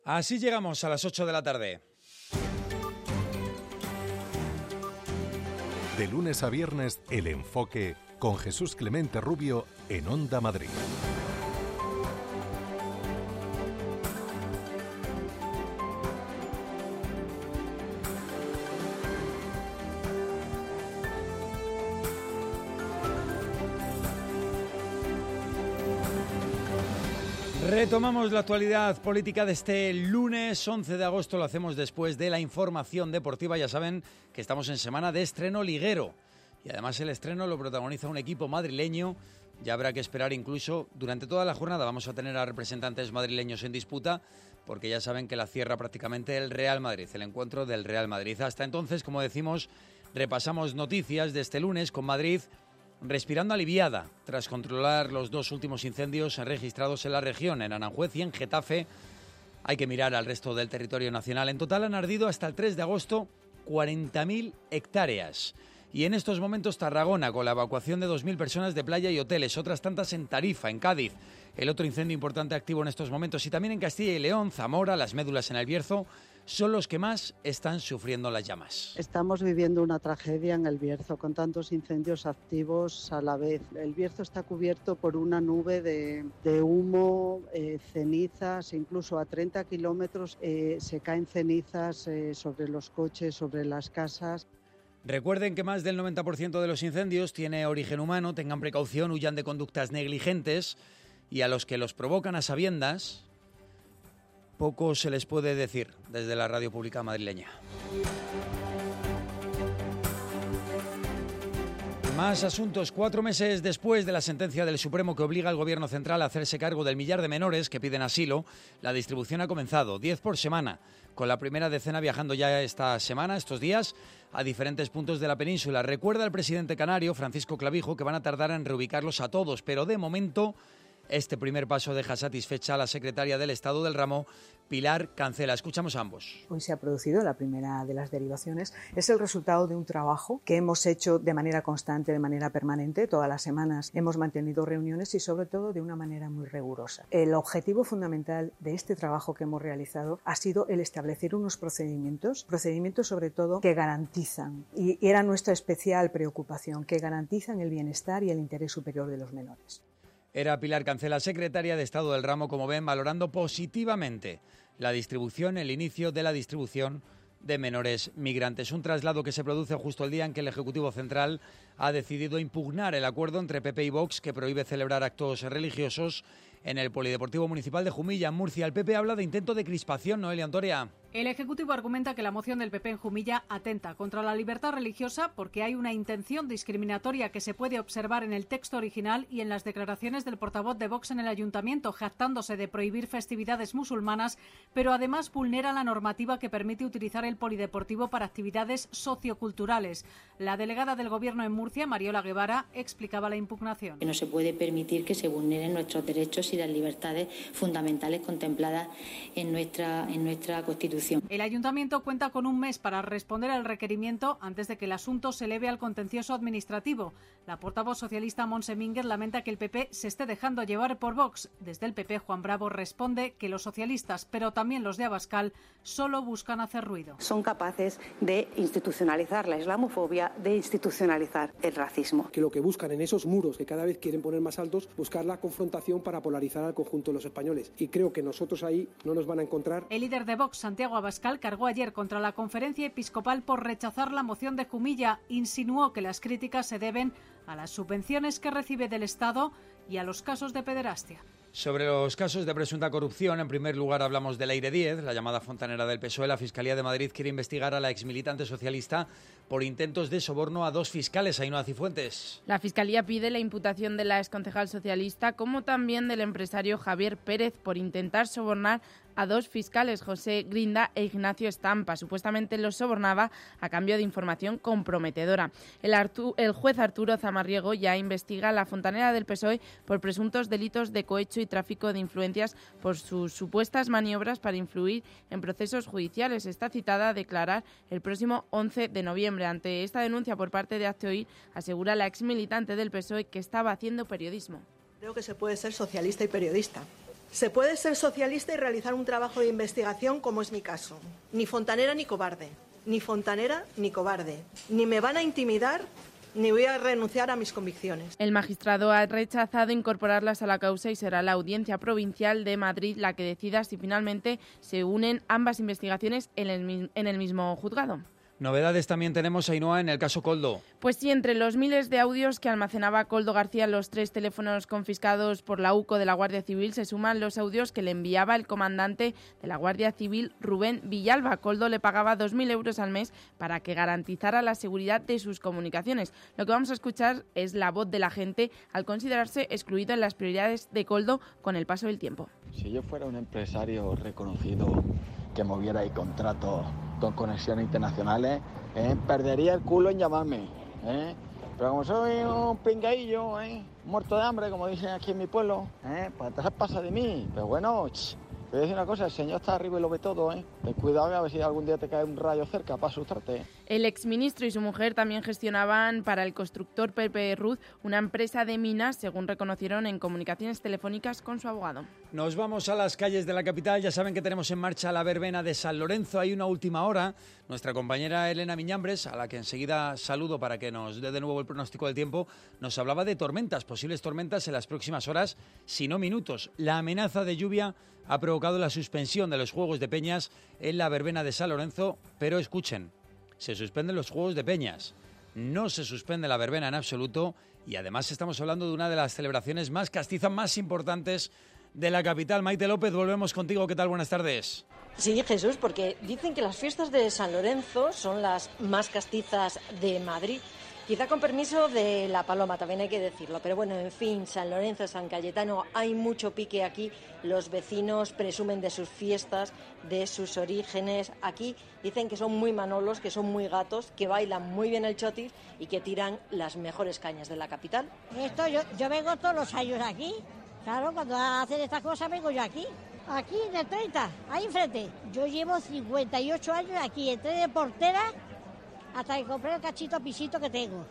Así llegamos a las 8 de la tarde. De lunes a viernes, El Enfoque con Jesús Clemente Rubio en Onda Madrid. Retomamos la actualidad política de este lunes 11 de agosto. Lo hacemos después de la información deportiva. Ya saben que estamos en semana de estreno liguero. Y además el estreno lo protagoniza un equipo madrileño. Ya habrá que esperar incluso durante toda la jornada. Vamos a tener a representantes madrileños en disputa, porque ya saben que la cierra prácticamente el Real Madrid, el encuentro del Real Madrid. Hasta entonces, como decimos, repasamos noticias de este lunes con Madrid respirando aliviada tras controlar los dos últimos incendios registrados en la región, en Aranjuez y en Getafe. Hay que mirar al resto del territorio nacional. En total han ardido hasta el 3 de agosto 40.000 hectáreas. Y en estos momentos Tarragona, con la evacuación de 2.000 personas de playa y hoteles, otras tantas en Tarifa, en Cádiz, el otro incendio importante activo en estos momentos, y también en Castilla y León, Zamora, Las Médulas en el Bierzo, son los que más están sufriendo las llamas. Estamos viviendo una tragedia en el Bierzo, con tantos incendios activos a la vez. El Bierzo está cubierto por una nube de humo, cenizas, incluso a 30 kilómetros se caen cenizas sobre los coches, sobre las casas. Recuerden que más del 90% de los incendios tiene origen humano, tengan precaución, huyan de conductas negligentes, y a los que los provocan a sabiendas, poco se les puede decir desde la radio pública madrileña. Más asuntos. 4 meses después de la sentencia del Supremo que obliga al Gobierno central a hacerse cargo del millar de menores que piden asilo, la distribución ha comenzado, 10 por semana, con la primera decena viajando ya esta semana, estos días, a diferentes puntos de la península. Recuerda el presidente canario, Francisco Clavijo, que van a tardar en reubicarlos a todos, pero de momento este primer paso deja satisfecha a la secretaria del Estado del ramo, Pilar Cancela. Escuchamos a ambos. Hoy se ha producido la primera de las derivaciones. Es el resultado de un trabajo que hemos hecho de manera constante, de manera permanente. Todas las semanas hemos mantenido reuniones y sobre todo de una manera muy rigurosa. El objetivo fundamental de este trabajo que hemos realizado ha sido el establecer unos procedimientos sobre todo que garantizan, y era nuestra especial preocupación, que garantizan el bienestar y el interés superior de los menores. Era Pilar Cancela, secretaria de Estado del ramo, como ven, valorando positivamente la distribución, el inicio de la distribución de menores migrantes. Un traslado que se produce justo el día en que el Ejecutivo Central ha decidido impugnar el acuerdo entre PP y Vox que prohíbe celebrar actos religiosos en el Polideportivo Municipal de Jumilla, en Murcia. El PP habla de intento de crispación, Noelia Antoria. El Ejecutivo argumenta que la moción del PP en Jumilla atenta contra la libertad religiosa porque hay una intención discriminatoria que se puede observar en el texto original y en las declaraciones del portavoz de Vox en el Ayuntamiento, jactándose de prohibir festividades musulmanas, pero además vulnera la normativa que permite utilizar el polideportivo para actividades socioculturales. La delegada del Gobierno en Murcia, Mariola Guevara, explicaba la impugnación. No se puede permitir que se vulneren nuestros derechos y las libertades fundamentales contempladas en nuestra Constitución. El Ayuntamiento cuenta con un mes para responder al requerimiento antes de que el asunto se eleve al contencioso administrativo. La portavoz socialista Montse Mínguez lamenta que el PP se esté dejando llevar por Vox. Desde el PP, Juan Bravo responde que los socialistas, pero también los de Abascal, solo buscan hacer ruido. Son capaces de institucionalizar la islamofobia, de institucionalizar el racismo. Que lo que buscan en esos muros que cada vez quieren poner más altos, buscar la confrontación para polarizar al conjunto de los españoles. Y creo que nosotros ahí no nos van a encontrar. El líder de Vox, Santiago Abascal, cargó ayer contra la Conferencia Episcopal por rechazar la moción de Jumilla. Insinuó que las críticas se deben a las subvenciones que recibe del Estado y a los casos de pederastia. Sobre los casos de presunta corrupción, en primer lugar hablamos del Aire 10, la llamada fontanera del PSOE. La Fiscalía de Madrid quiere investigar a la exmilitante socialista por intentos de soborno a 2 fiscales. Ainhoa Cifuentes. La Fiscalía pide la imputación de la exconcejal socialista como también del empresario Javier Pérez por intentar sobornar a 2 fiscales, José Grinda e Ignacio Estampa. Supuestamente los sobornaba a cambio de información comprometedora. El juez Arturo Zamarriego ya investiga a la fontanera del PSOE por presuntos delitos de cohecho y tráfico de influencias por sus supuestas maniobras para influir en procesos judiciales. Está citada a declarar el próximo 11 de noviembre. Ante esta denuncia por parte de Hazte Oír, asegura la exmilitante del PSOE que estaba haciendo periodismo. Creo que se puede ser socialista y periodista. Se puede ser socialista y realizar un trabajo de investigación como es mi caso. Ni fontanera ni cobarde. Ni fontanera ni cobarde. Ni me van a intimidar ni voy a renunciar a mis convicciones. El magistrado ha rechazado incorporarlas a la causa y será la Audiencia Provincial de Madrid la que decida si finalmente se unen ambas investigaciones en el mismo juzgado. Novedades también tenemos, Ainhoa, en el caso Koldo. Pues sí, entre los miles de audios que almacenaba Koldo García en los 3 teléfonos confiscados por la UCO de la Guardia Civil se suman los audios que le enviaba el comandante de la Guardia Civil, Rubén Villalba. Koldo le pagaba 2.000 euros al mes para que garantizara la seguridad de sus comunicaciones. Lo que vamos a escuchar es la voz del agente al considerarse excluido en las prioridades de Koldo con el paso del tiempo. Si yo fuera un empresario reconocido que moviera ahí contratos con conexiones internacionales, perdería el culo en llamarme, pero como soy un pingaillo, muerto de hambre, como dicen aquí en mi pueblo, pues entonces pasa de mí. Pero bueno, te voy a decir una cosa, el Señor está arriba y lo ve todo, ten cuidado a ver si algún día te cae un rayo cerca para asustarte. El exministro y su mujer también gestionaban para el constructor Pepe Ruz una empresa de minas, según reconocieron en comunicaciones telefónicas con su abogado. Nos vamos a las calles de la capital. Ya saben que tenemos en marcha la verbena de San Lorenzo. Hay una última hora. Nuestra compañera Elena Miñambres, a la que enseguida saludo para que nos dé de nuevo el pronóstico del tiempo, nos hablaba de tormentas, posibles tormentas en las próximas horas, si no minutos. La amenaza de lluvia ha provocado la suspensión de los Juegos de Peñas en la verbena de San Lorenzo, pero escuchen, se suspenden los Juegos de Peñas, no se suspende la verbena en absoluto y además estamos hablando de una de las celebraciones más castizas, más importantes de la capital. Maite López, volvemos contigo. ¿Qué tal? Buenas tardes. Sí, Jesús, porque dicen que las fiestas de San Lorenzo son las más castizas de Madrid. Quizá con permiso de La Paloma, también hay que decirlo. Pero bueno, en fin, San Lorenzo, San Cayetano, hay mucho pique aquí. Los vecinos presumen de sus fiestas, de sus orígenes. Aquí dicen que son muy manolos, que son muy gatos, que bailan muy bien el chotis y que tiran las mejores cañas de la capital. Yo vengo todos los años aquí. Claro, cuando hacen estas cosas vengo yo aquí. Aquí en el 30, ahí enfrente. Yo llevo 58 años aquí, entré de portera hasta que compré el cachito pisito que tengo.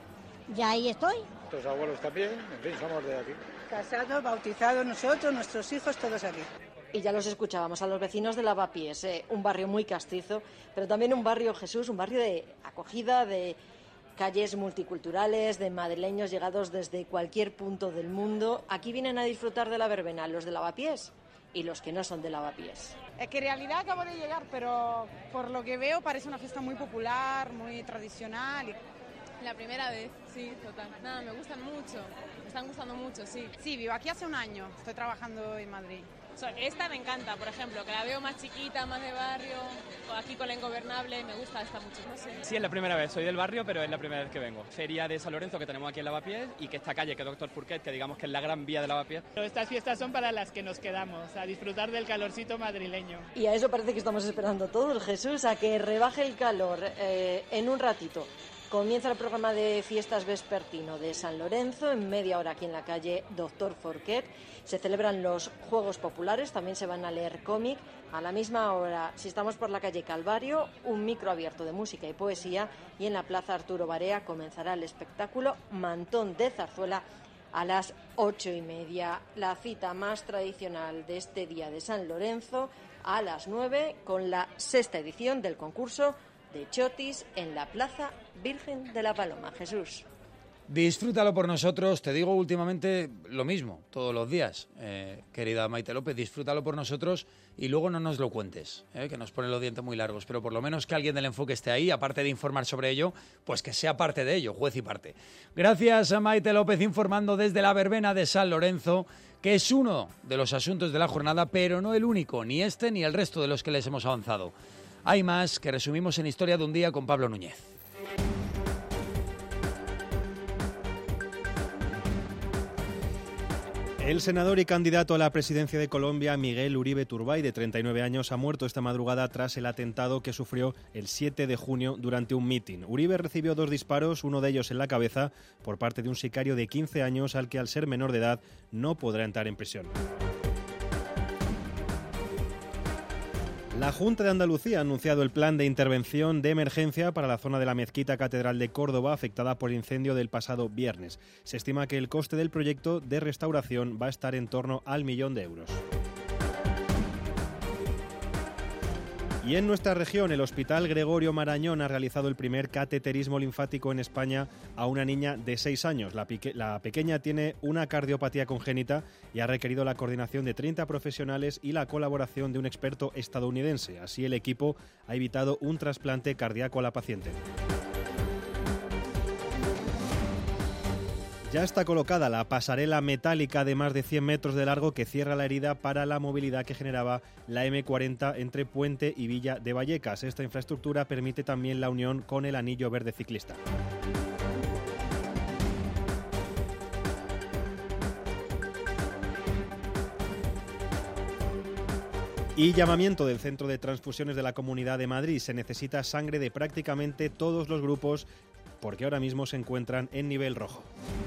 Y ahí estoy. Nuestros abuelos también, en fin, somos de aquí. Casados, bautizados nosotros, nuestros hijos, todos aquí. Y ya los escuchábamos a los vecinos de Lavapiés, un barrio muy castizo, pero también un barrio, Jesús, un barrio de acogida, de calles multiculturales, de madrileños llegados desde cualquier punto del mundo. Aquí vienen a disfrutar de la verbena los de Lavapiés y los que no son de Lavapiés. Es que en realidad acabo de llegar, pero por lo que veo parece una fiesta muy popular, muy tradicional. La primera vez, sí, total. Nada, me gustan mucho, me están gustando mucho, sí. Sí, vivo aquí hace un año, estoy trabajando en Madrid. Esta me encanta, por ejemplo, que la veo más chiquita, más de barrio, aquí con la Ingobernable, me gusta esta mucho, no sé. Sí, es la primera vez, soy del barrio, pero es la primera vez que vengo. Feria de San Lorenzo que tenemos aquí en Lavapiés y que esta calle, que es Doctor Furquet, que digamos que es la gran vía de Lavapiés. Pero estas fiestas son para las que nos quedamos, a disfrutar del calorcito madrileño. Y a eso parece que estamos esperando todos, Jesús, a que rebaje el calor en un ratito. Comienza el programa de fiestas vespertino de San Lorenzo, en media hora aquí en la calle Doctor Forquet. Se celebran los Juegos Populares, también se van a leer cómic. A la misma hora, si estamos por la calle Calvario, un micro abierto de música y poesía. Y en la plaza Arturo Barea comenzará el espectáculo Mantón de Zarzuela a las 8:30. La cita más tradicional de este día de San Lorenzo a las 9 con la 6ª edición del concurso de chotis en la Plaza Virgen de la Paloma. Jesús. Disfrútalo por nosotros, te digo últimamente lo mismo, todos los días, querida Maite López, disfrútalo por nosotros y luego no nos lo cuentes, que nos ponen los dientes muy largos, pero por lo menos que alguien del Enfoque esté ahí, aparte de informar sobre ello, pues que sea parte de ello, juez y parte. Gracias a Maite López informando desde la verbena de San Lorenzo, que es uno de los asuntos de la jornada, pero no el único, ni este ni el resto de los que les hemos avanzado. Hay más que resumimos en Historia de un Día con Pablo Núñez. El senador y candidato a la presidencia de Colombia, Miguel Uribe Turbay, de 39 años, ha muerto esta madrugada tras el atentado que sufrió el 7 de junio durante un mitin. Uribe recibió 2 disparos, uno de ellos en la cabeza, por parte de un sicario de 15 años al que, al ser menor de edad, no podrá entrar en prisión. La Junta de Andalucía ha anunciado el plan de intervención de emergencia para la zona de la Mezquita Catedral de Córdoba afectada por el incendio del pasado viernes. Se estima que el coste del proyecto de restauración va a estar en torno al 1.000.000 de euros. Y en nuestra región, el Hospital Gregorio Marañón ha realizado el primer cateterismo linfático en España a una niña de 6 años. La pequeña tiene una cardiopatía congénita y ha requerido la coordinación de 30 profesionales y la colaboración de un experto estadounidense. Así, el equipo ha evitado un trasplante cardíaco a la paciente. Ya está colocada la pasarela metálica de más de 100 metros de largo que cierra la herida para la movilidad que generaba la M40 entre Puente y Villa de Vallecas. Esta infraestructura permite también la unión con el anillo verde ciclista. Y llamamiento del Centro de Transfusiones de la Comunidad de Madrid. Se necesita sangre de prácticamente todos los grupos porque ahora mismo se encuentran en nivel rojo.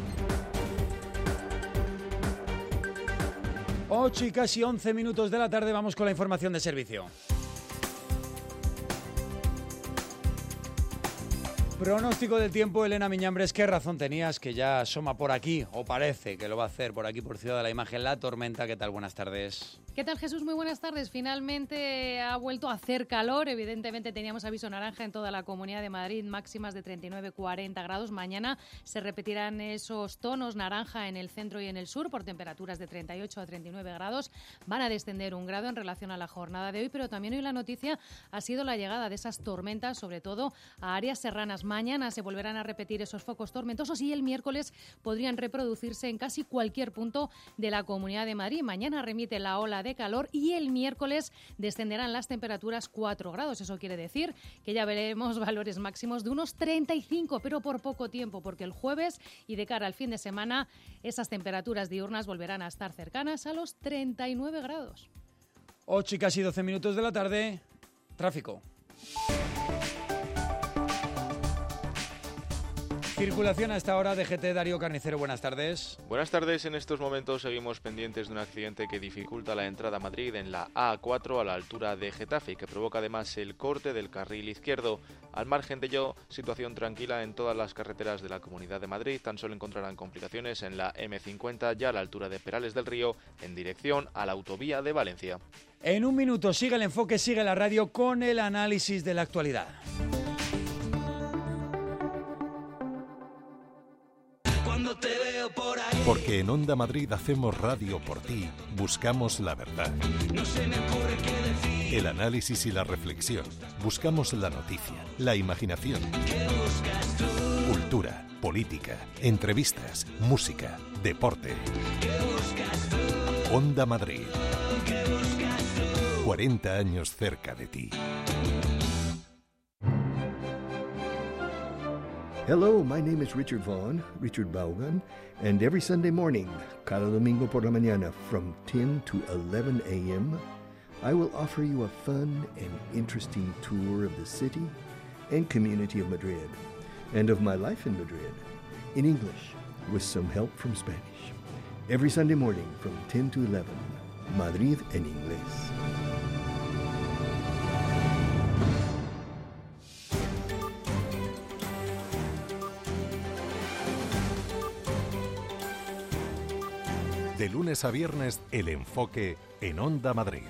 8 y casi 11 minutos de la tarde, vamos con la información de servicio. Pronóstico del tiempo, Elena Miñambres, ¿qué razón tenías que ya asoma por aquí, o parece que lo va a hacer por aquí, por Ciudad de la Imagen, la tormenta? ¿Qué tal? Buenas tardes. ¿Qué tal, Jesús? Muy buenas tardes. Finalmente ha vuelto a hacer calor. Evidentemente teníamos aviso naranja en toda la Comunidad de Madrid, máximas de 39-40 grados. Mañana se repetirán esos tonos naranja en el centro y en el sur por temperaturas de 38 a 39 grados. Van a descender 1 grado en relación a la jornada de hoy, pero también hoy la noticia ha sido la llegada de esas tormentas, sobre todo a áreas serranas. Mañana se volverán a repetir esos focos tormentosos y el miércoles podrían reproducirse en casi cualquier punto de la Comunidad de Madrid. Mañana remite la ola de calor y el miércoles descenderán las temperaturas 4 grados. Eso quiere decir que ya veremos valores máximos de unos 35, pero por poco tiempo, porque el jueves y de cara al fin de semana esas temperaturas diurnas volverán a estar cercanas a los 39 grados. 8 y casi 12 minutos de la tarde, tráfico. Circulación a esta hora, DGT, Darío Carnicero, buenas tardes. Buenas tardes, en estos momentos seguimos pendientes de un accidente que dificulta la entrada a Madrid en la A4 a la altura de Getafe y que provoca además el corte del carril izquierdo. Al margen de ello, situación tranquila en todas las carreteras de la Comunidad de Madrid, tan solo encontrarán complicaciones en la M50 ya a la altura de Perales del Río en dirección a la autovía de Valencia. En un minuto sigue el enfoque, sigue la radio con el análisis de la actualidad. Porque en Onda Madrid hacemos radio por ti, buscamos la verdad. El análisis y la reflexión. Buscamos la noticia, la imaginación. Cultura, política, entrevistas, música, deporte. Onda Madrid. 40 años cerca de ti. Hello, my name is Richard Vaughan, Richard Vaughan, and every Sunday morning, cada domingo por la mañana, from 10 to 11 a.m., I will offer you a fun and interesting tour of the city and community of Madrid, and of my life in Madrid, in English, with some help from Spanish. Every Sunday morning, from 10 to 11, Madrid en inglés. De lunes a viernes, El Enfoque en Onda Madrid.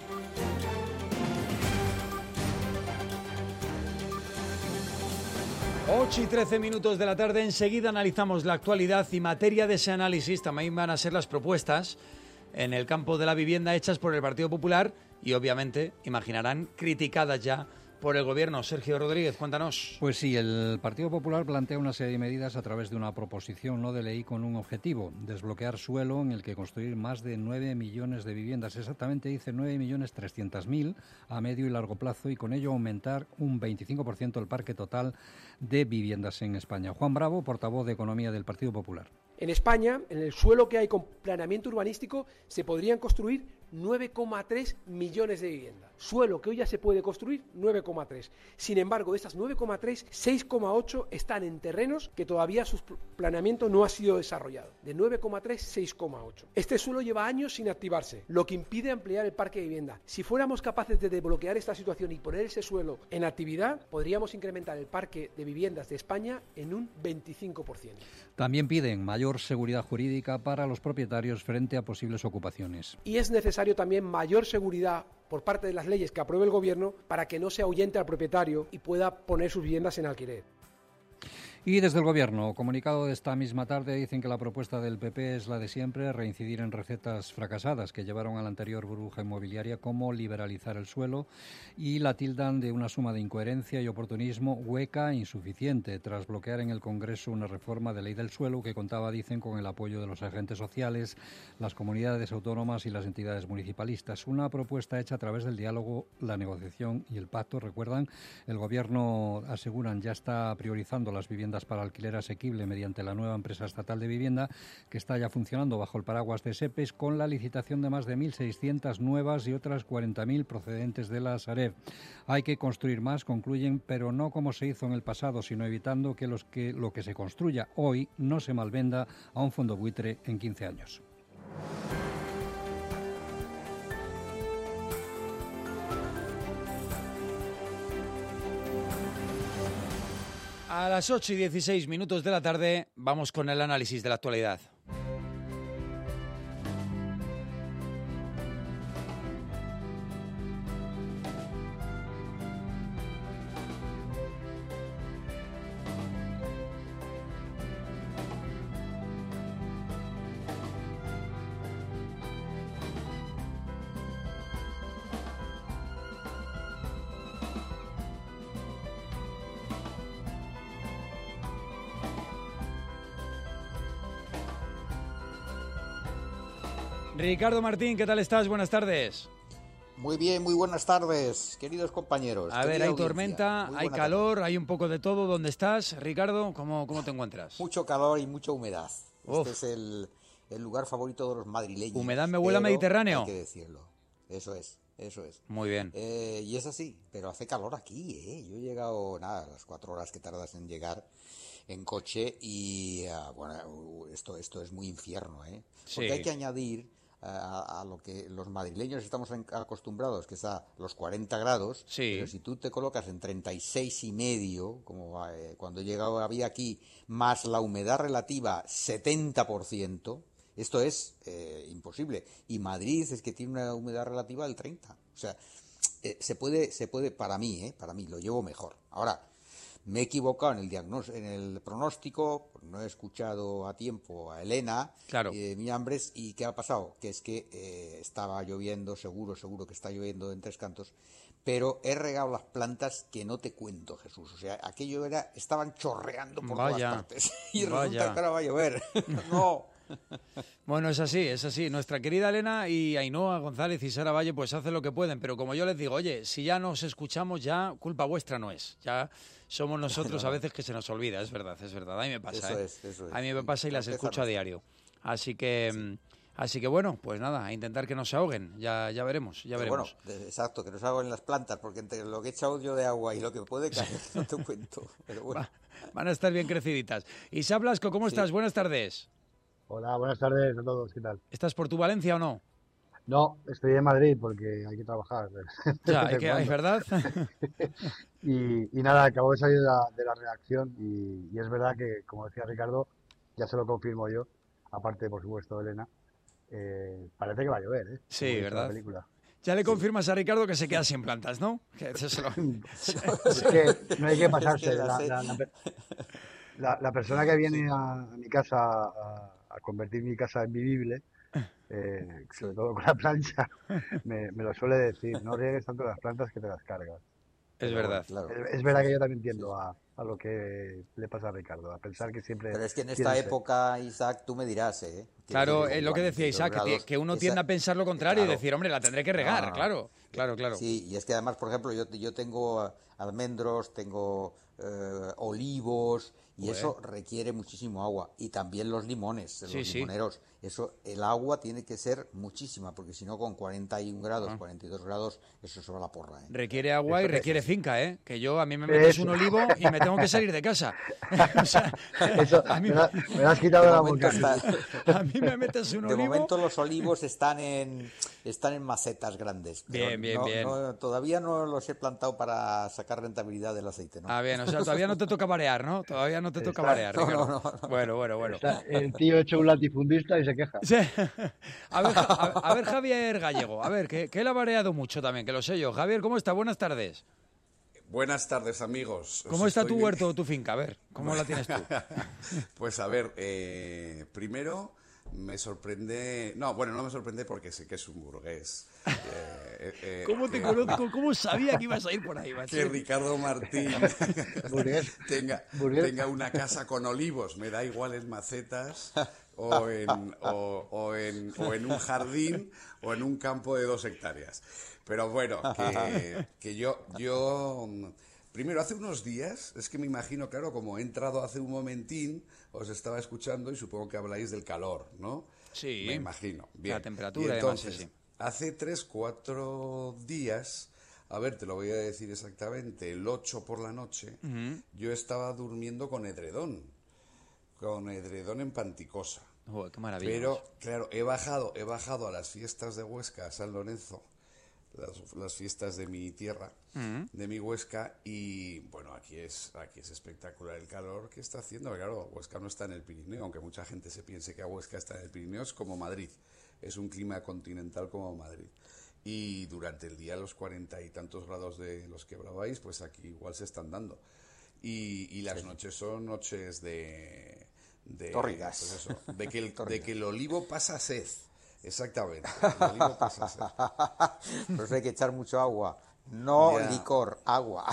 Ocho y 13 minutos de la tarde, enseguida analizamos la actualidad y materia de ese análisis también van a ser las propuestas en el campo de la vivienda hechas por el Partido Popular y obviamente, imaginarán, criticadas ya por el Gobierno. Sergio Rodríguez, cuéntanos. Pues sí, el Partido Popular plantea una serie de medidas a través de una proposición no de ley con un objetivo: desbloquear suelo en el que construir más de 9 millones de viviendas. Exactamente dice 9.300.000 a medio y largo plazo y con ello aumentar un 25% el parque total de viviendas en España. Juan Bravo, portavoz de Economía del Partido Popular. En España, en el suelo que hay con planeamiento urbanístico, se podrían construir 9,3 millones de viviendas. Suelo que hoy ya se puede construir, 9,3. Sin embargo, de estas 9,3, 6,8 están en terrenos que todavía su planeamiento no ha sido desarrollado. De 9,3, 6,8. Este suelo lleva años sin activarse, lo que impide ampliar el parque de vivienda. Si fuéramos capaces de desbloquear esta situación y poner ese suelo en actividad, podríamos incrementar el parque de viviendas de España en un 25%. También piden mayor seguridad jurídica para los propietarios frente a posibles ocupaciones. Y es necesario necesario también mayor seguridad por parte de las leyes que apruebe el Gobierno para que no se ahuyente al propietario y pueda poner sus viviendas en alquiler. Y desde el Gobierno, comunicado de esta misma tarde, dicen que la propuesta del PP es la de siempre, reincidir en recetas fracasadas que llevaron a la anterior burbuja inmobiliaria, como liberalizar el suelo, y la tildan de una suma de incoherencia y oportunismo hueca e insuficiente, tras bloquear en el Congreso una reforma de ley del suelo que contaba, dicen, con el apoyo de los agentes sociales, las comunidades autónomas y las entidades municipalistas. Una propuesta hecha a través del diálogo, la negociación y el pacto. Recuerdan, el Gobierno, aseguran, ya está priorizando las viviendas para alquiler asequible mediante la nueva empresa estatal de vivienda que está ya funcionando bajo el paraguas de SEPES, con la licitación de más de 1.600 nuevas y otras 40.000 procedentes de la Sareb. Hay que construir más, concluyen, pero no como se hizo en el pasado, sino evitando que lo que se construya hoy no se malvenda a un fondo buitre en 15 años. A las 8:16 de la tarde vamos con el análisis de la actualidad. Ricardo Martín, ¿qué tal estás? Buenas tardes. Muy bien, muy buenas tardes, queridos compañeros. A ver, hay tormenta, hay calor, hay un poco de todo. ¿Dónde estás, Ricardo? ¿Cómo te encuentras? Mucho calor y mucha humedad. Este es el lugar favorito de los madrileños. Humedad me huele a Mediterráneo. Hay que decirlo. Eso es. Muy bien. Y es así, pero hace calor aquí, Yo he llegado, las 4 horas que tardas en llegar en coche y, esto es muy infierno, Porque hay que añadir a lo que los madrileños estamos acostumbrados, que es a los 40 grados, pero si tú te colocas en 36,5, como cuando había aquí, más la humedad relativa 70%, esto es imposible. Y Madrid es que tiene una humedad relativa del 30%. O sea, se puede para mí lo llevo mejor. Ahora, me he equivocado en el pronóstico, no he escuchado a tiempo a Elena Miñambres, y ¿qué ha pasado? Que es que estaba lloviendo, seguro que está lloviendo en Tres Cantos, pero he regado las plantas que no te cuento, Jesús. O sea, aquello estaban chorreando por todas partes y resulta que ahora va a llover. No. Bueno, es así. Nuestra querida Elena y Ainhoa González y Sara Valle pues hacen lo que pueden, pero como yo les digo, oye, si ya nos escuchamos, ya culpa vuestra no es. Ya somos nosotros a veces que se nos olvida, es verdad. A mí me pasa, eso es. A mí me pasa y las escucho a diario. Así que bueno, pues nada, a intentar que no se ahoguen, ya veremos. Bueno, exacto, que no se ahoguen las plantas, porque entre lo que he echado yo de agua y lo que puede caer, no te cuento. Pero bueno. Van a estar bien creciditas. Isa Blasco, ¿cómo estás? Buenas tardes. Hola, buenas tardes a todos, ¿qué tal? ¿Estás por tu Valencia o no? No, estoy en Madrid porque hay que trabajar. Ya, ¿es verdad? y nada, acabo de salir de la redacción y es verdad que, como decía Ricardo, ya se lo confirmo yo, aparte, por supuesto, Elena, parece que va a llover, Sí, ¿verdad? Ya le confirmas a Ricardo que se queda sin plantas, ¿no? Es que no hay que pasarse. La persona que viene a mi casa a convertir mi casa en vivible, sobre todo con la plancha, me lo suele decir: no riegues tanto las plantas que te las cargas. Es verdad. Claro. Es verdad que yo también entiendo a lo que le pasa a Ricardo, a pensar que siempre... Pero es que en esta época, Isaac, tú me dirás, Claro, es lo que decía Isaac, que uno tiende a pensar lo contrario y decir, hombre, la tendré que regar, claro. Sí, y es que además, por ejemplo, yo tengo almendros, tengo olivos, y eso requiere muchísimo agua. Y también los limones, los limoneros. Eso, el agua tiene que ser muchísima, porque si no, con 41 grados, 42 grados, eso se va a la porra. Requiere agua y requiere finca, Que a mí me metes un olivo y me tengo que salir de casa. O sea, Eso, me lo has quitado de la boca. A mí me metes un olivo. De momento los olivos están en macetas grandes. Bien. Todavía no los he plantado para sacar rentabilidad del aceite, ¿no? Bien, o sea, todavía no te toca variar, ¿no? Todavía no te toca variar, Ricardo. No. Bueno. Está el tío hecho un latifundista y se queja. Sí. A ver, Javier Gallego, a ver, que él ha variado mucho también, que lo sé yo. Javier, ¿cómo está? Buenas tardes. Buenas tardes, amigos. ¿Cómo está tu huerto o tu finca? A ver, ¿cómo la tienes tú? Pues a ver, primero me sorprende... No me sorprende porque sé que es un burgués. ¿Cómo te conozco? ¿Cómo sabía que ibas a ir por ahí? Que Ricardo Martín tenga una casa con olivos. Me da igual en macetas o en un jardín o en un campo de 2 hectáreas. Pero bueno, que yo primero, hace unos días, es que me imagino, claro, como he entrado hace un momentín, os estaba escuchando y supongo que habláis del calor, ¿no? Sí. Me imagino. Bien. La temperatura, y entonces, además, sí. Hace 3-4 días, a ver, te lo voy a decir exactamente, el 8 por la noche, yo estaba durmiendo con edredón en Panticosa. Oh, qué maravilla. Pero, claro, he bajado a las fiestas de Huesca, a San Lorenzo, las fiestas de mi tierra, de mi Huesca, y bueno, aquí es espectacular el calor que está haciendo. Claro, Huesca no está en el Pirineo, aunque mucha gente se piense que Huesca está en el Pirineo, es como Madrid, es un clima continental como Madrid. Y durante el día los 40 y tantos grados de los que hablabais, pues aquí igual se están dando. Y las noches son noches de tórridas. Pues eso, de que el olivo pasa sed. Exactamente. El olivo pasa sed. Por eso hay que echar mucho agua. No licor, agua.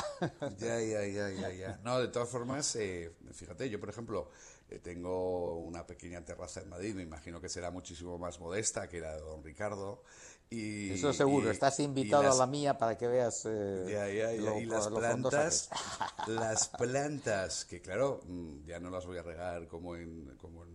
Ya. No, de todas formas, fíjate, yo por ejemplo tengo una pequeña terraza en Madrid, me imagino que será muchísimo más modesta que la de don Ricardo. Y, eso seguro, estás invitado a la mía para que veas y las plantas, que claro, ya no las voy a regar como en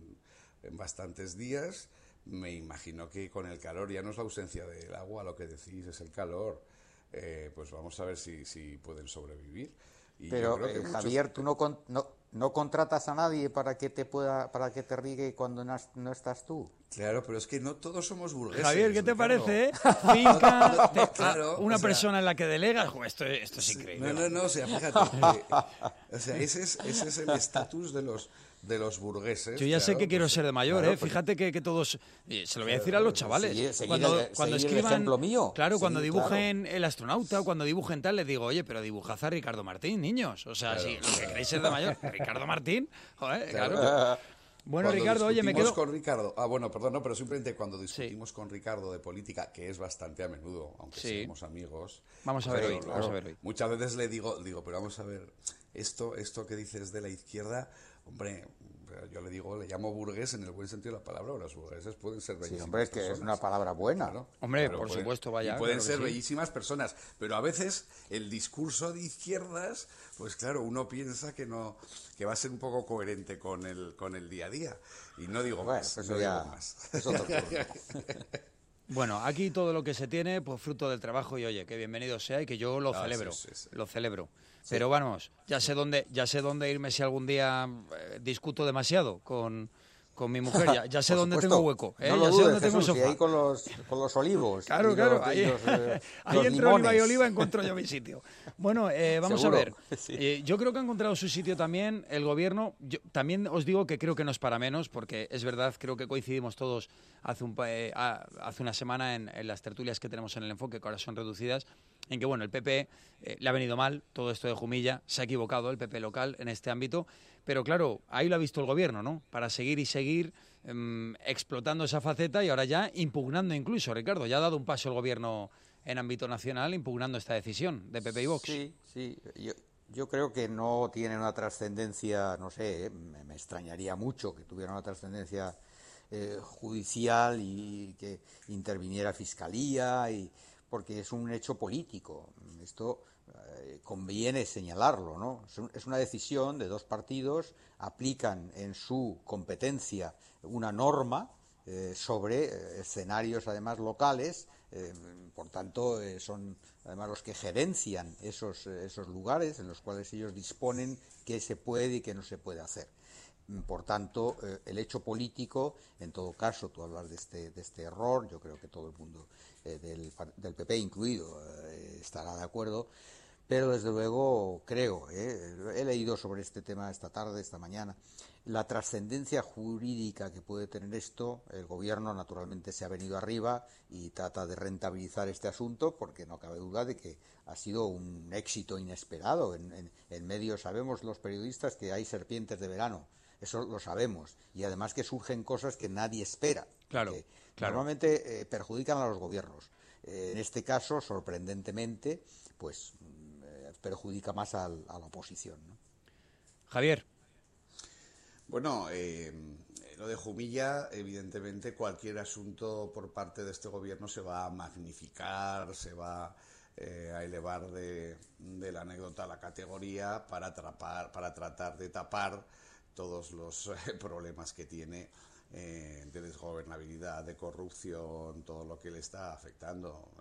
bastantes días. Me imagino que con el calor, ya no es la ausencia del agua, lo que decís, es el calor. Pues vamos a ver si pueden sobrevivir. Y pero Javier, tú no contratas a nadie para que te riegue cuando no estás tú. Claro, pero es que no todos somos burgueses. Javier, ¿qué te Ricardo? parece? Finca, claro, una persona en la que delegas. Esto es increíble. No, o sea, fíjate. O sea, ese es el estatus de los burgueses. Yo ya sé que quiero ser de mayor, claro, fíjate que todos... Se lo voy a decir a los chavales. Cuando escriban... el ejemplo mío. Claro, cuando dibujen el astronauta o cuando dibujen tal, les digo, oye, pero dibujad a Ricardo Martín, niños. O sea, si lo que queréis ser de mayor, Ricardo Martín, joder, claro. Bueno, cuando Ricardo, oye, me quedo... con Ricardo, perdón, no, pero simplemente cuando discutimos con Ricardo de política, que es bastante a menudo, aunque seamos amigos... Vamos a ver hoy. Muchas veces le digo, pero vamos a ver, esto que dices de la izquierda, hombre, yo le llamo burgués en el buen sentido de la palabra, los burgueses pueden ser bellísimas Sí, hombre, es que personas. es una palabra buena, ¿no? Hombre, por supuesto, vaya. Y pueden ser bellísimas personas, pero a veces el discurso de izquierdas, pues claro, uno piensa que va a ser un poco coherente con el día a día. Y no digo más, eso ya, más. Eso te ocurre. Bueno, aquí todo lo que se tiene, pues fruto del trabajo, y oye, que bienvenido sea y que yo lo celebro, lo celebro. Sí. Pero vamos, ya sé dónde irme si algún día discuto demasiado con mi mujer, ya sé dónde tengo hueco. No lo dudes, Jesús, y ahí con los olivos. Claro, ahí entre oliva y oliva encuentro yo mi sitio. Bueno, vamos ¿Seguro? A ver. Sí. Yo creo que ha encontrado su sitio también el gobierno. Yo también os digo que creo que no es para menos, porque es verdad, creo que coincidimos todos hace una semana en las tertulias que tenemos en el Enfoque, que ahora son reducidas, en que bueno, el PP le ha venido mal todo esto de Jumilla, se ha equivocado el PP local en este ámbito, pero claro, ahí lo ha visto el gobierno, ¿no? Para seguir explotando esa faceta y ahora ya impugnando incluso, Ricardo, ya ha dado un paso el gobierno en ámbito nacional impugnando esta decisión de PP y Vox. Sí, yo creo que no tiene una trascendencia, no sé, me extrañaría mucho que tuviera una trascendencia judicial y que interviniera Fiscalía, porque es un hecho político. Esto conviene señalarlo, ¿no? Es una decisión de dos partidos, aplican en su competencia una norma sobre escenarios además locales Por tanto, son además los que gerencian esos lugares en los cuales ellos disponen qué se puede y qué no se puede hacer. Por tanto, el hecho político, en todo caso, tú hablas de este error, yo creo que todo el mundo, del PP incluido, estará de acuerdo, pero desde luego creo, he leído sobre este tema esta mañana, la trascendencia jurídica que puede tener esto. El gobierno naturalmente se ha venido arriba y trata de rentabilizar este asunto, porque no cabe duda de que ha sido un éxito inesperado. En medios sabemos los periodistas que hay serpientes de verano, eso lo sabemos, y además que surgen cosas que nadie espera, claro. Normalmente perjudican a los gobiernos. En este caso, sorprendentemente, pues perjudica más a la oposición, ¿no? Javier. Bueno, lo de Jumilla, evidentemente cualquier asunto por parte de este gobierno se va a magnificar, se va a elevar de la anécdota a la categoría para tratar de tapar todos los problemas que tiene de desgobernabilidad, de corrupción, todo lo que le está afectando.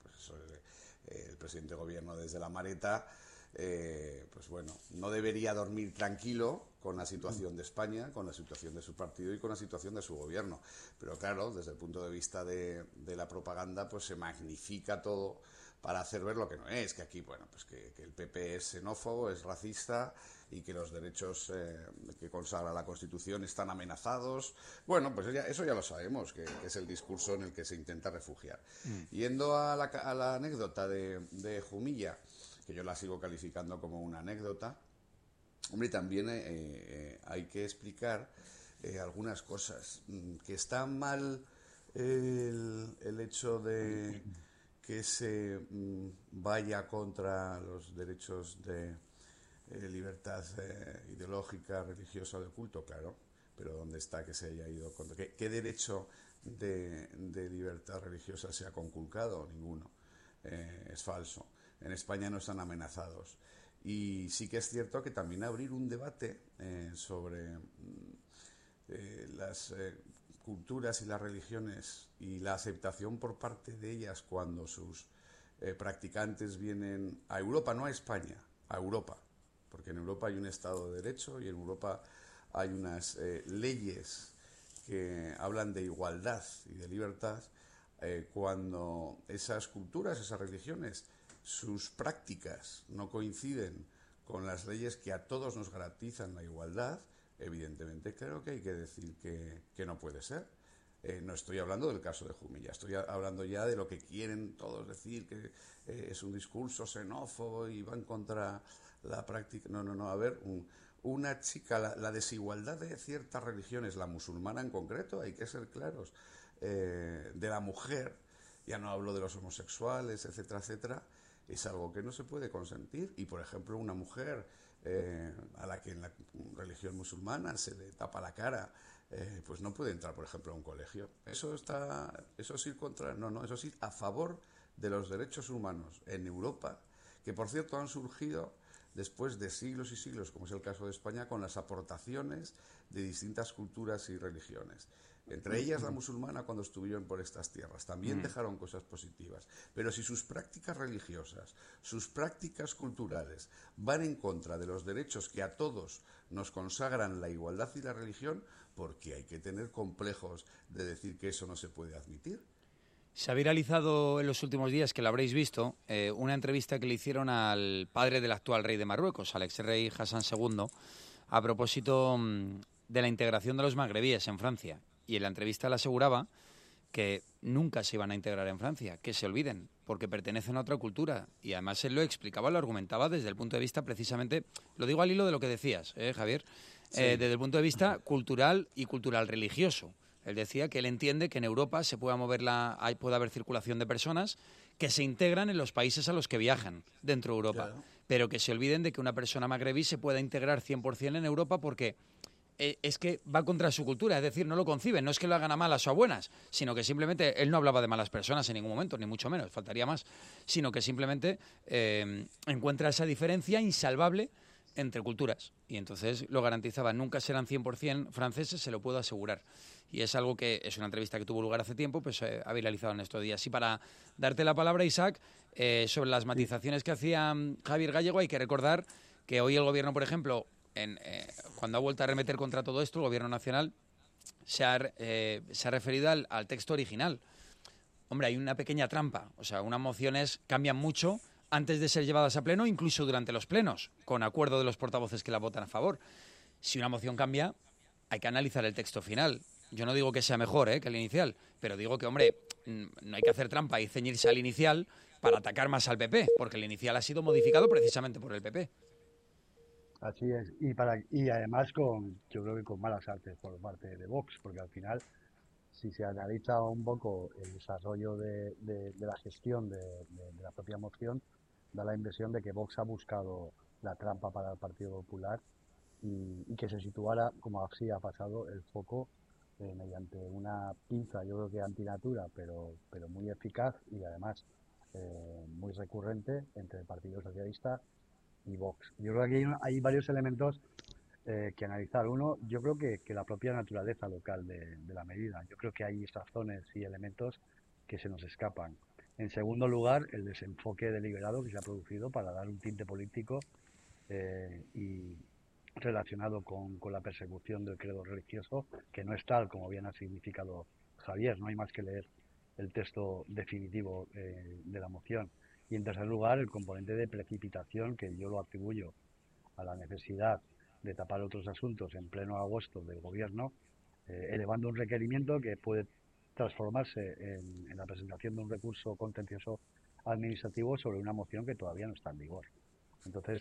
El presidente de gobierno desde la Mareta, pues bueno, no debería dormir tranquilo con la situación de España, con la situación de su partido y con la situación de su gobierno. Pero claro, desde el punto de vista de la propaganda, pues se magnifica todo para hacer ver lo que no es, que aquí, bueno, pues que el PP es xenófobo, es racista y que los derechos que consagra la Constitución están amenazados. Bueno, pues eso ya lo sabemos, que es el discurso en el que se intenta refugiar. Yendo a la anécdota de Jumilla, que yo la sigo calificando como una anécdota, hombre, también hay que explicar algunas cosas. Que está mal el hecho de que se vaya contra los derechos de libertad ideológica, religiosa o de culto, claro, pero ¿dónde está que se haya ido contra? ¿Qué derecho de libertad religiosa se ha conculcado? Ninguno. Es falso. En España no están amenazados. Y sí que es cierto que también abrir un debate sobre las culturas y las religiones y la aceptación por parte de ellas cuando sus practicantes vienen a Europa, no a España, a Europa, porque en Europa hay un Estado de Derecho y en Europa hay unas leyes que hablan de igualdad y de libertad. Cuando esas culturas, esas religiones, sus prácticas no coinciden con las leyes que a todos nos garantizan la igualdad, evidentemente creo que hay que decir que no puede ser. No estoy hablando del caso de Jumilla, estoy hablando ya de lo que quieren todos decir, que es un discurso xenófobo y van contra la práctica. No, a ver, una chica, la desigualdad de ciertas religiones, la musulmana en concreto, hay que ser claros, de la mujer, ya no hablo de los homosexuales, etcétera, etcétera, es algo que no se puede consentir. Y, por ejemplo, una mujer a la que en la religión musulmana se le tapa la cara, pues no puede entrar, por ejemplo, a un colegio. Eso es ir contra, eso es ir a favor de los derechos humanos en Europa, que por cierto han surgido después de siglos y siglos, como es el caso de España, con las aportaciones de distintas culturas y religiones. Entre ellas la musulmana, cuando estuvieron por estas tierras, también dejaron cosas positivas. Pero si sus prácticas religiosas, sus prácticas culturales van en contra de los derechos que a todos nos consagran la igualdad y la religión, ¿por qué hay que tener complejos de decir que eso no se puede admitir? Se ha viralizado en los últimos días, que lo habréis visto, una entrevista que le hicieron al padre del actual rey de Marruecos, al ex rey Hassan II, a propósito de la integración de los magrebíes en Francia. Y en la entrevista le aseguraba que nunca se iban a integrar en Francia, que se olviden, porque pertenecen a otra cultura. Y además él lo explicaba, lo argumentaba desde el punto de vista precisamente, lo digo al hilo de lo que decías, Javier, sí. Desde el punto de vista cultural y cultural religioso. Él decía que él entiende que en Europa se pueda puede haber circulación de personas que se integran en los países a los que viajan dentro de Europa, claro, pero que se olviden de que una persona magrebí se pueda integrar 100% en Europa porque es que va contra su cultura, es decir, no lo conciben, no es que lo hagan a malas o a buenas, sino que simplemente, él no hablaba de malas personas en ningún momento, ni mucho menos, faltaría más, sino que simplemente encuentra esa diferencia insalvable entre culturas. Y entonces lo garantizaba. Nunca serán 100% franceses, se lo puedo asegurar. Y es algo que es una entrevista que tuvo lugar hace tiempo, pues ha viralizado en estos días. Y para darte la palabra, Isaac, sobre las matizaciones que hacía Javier Gallego, hay que recordar que hoy el Gobierno, por ejemplo, cuando ha vuelto a arremeter contra todo esto, el Gobierno Nacional se ha referido al texto original. Hombre, hay una pequeña trampa. O sea, unas mociones cambian mucho antes de ser llevadas a pleno, incluso durante los plenos, con acuerdo de los portavoces que la votan a favor. Si una moción cambia, hay que analizar el texto final. Yo no digo que sea mejor que el inicial, pero digo que, hombre, no hay que hacer trampa y ceñirse al inicial para atacar más al PP, porque el inicial ha sido modificado precisamente por el PP. Así es, y además yo creo que con malas artes por parte de Vox, porque al final, si se analiza un poco el desarrollo de la gestión de la propia moción, da la impresión de que Vox ha buscado la trampa para el Partido Popular y que se situara, como así ha pasado, el foco mediante una pinza, yo creo que antinatura, pero muy eficaz y además muy recurrente entre el Partido Socialista y Vox. Yo creo que aquí hay varios elementos que analizar. Uno, yo creo que la propia naturaleza local de la medida. Yo creo que hay razones y elementos que se nos escapan. En segundo lugar, el desenfoque deliberado que se ha producido para dar un tinte político y relacionado con la persecución del credo religioso, que no es tal como bien ha significado Javier. No hay más que leer el texto definitivo de la moción. Y en tercer lugar, el componente de precipitación, que yo lo atribuyo a la necesidad de tapar otros asuntos en pleno agosto del Gobierno, elevando un requerimiento que puede transformarse en la presentación de un recurso contencioso administrativo sobre una moción que todavía no está en vigor. Entonces,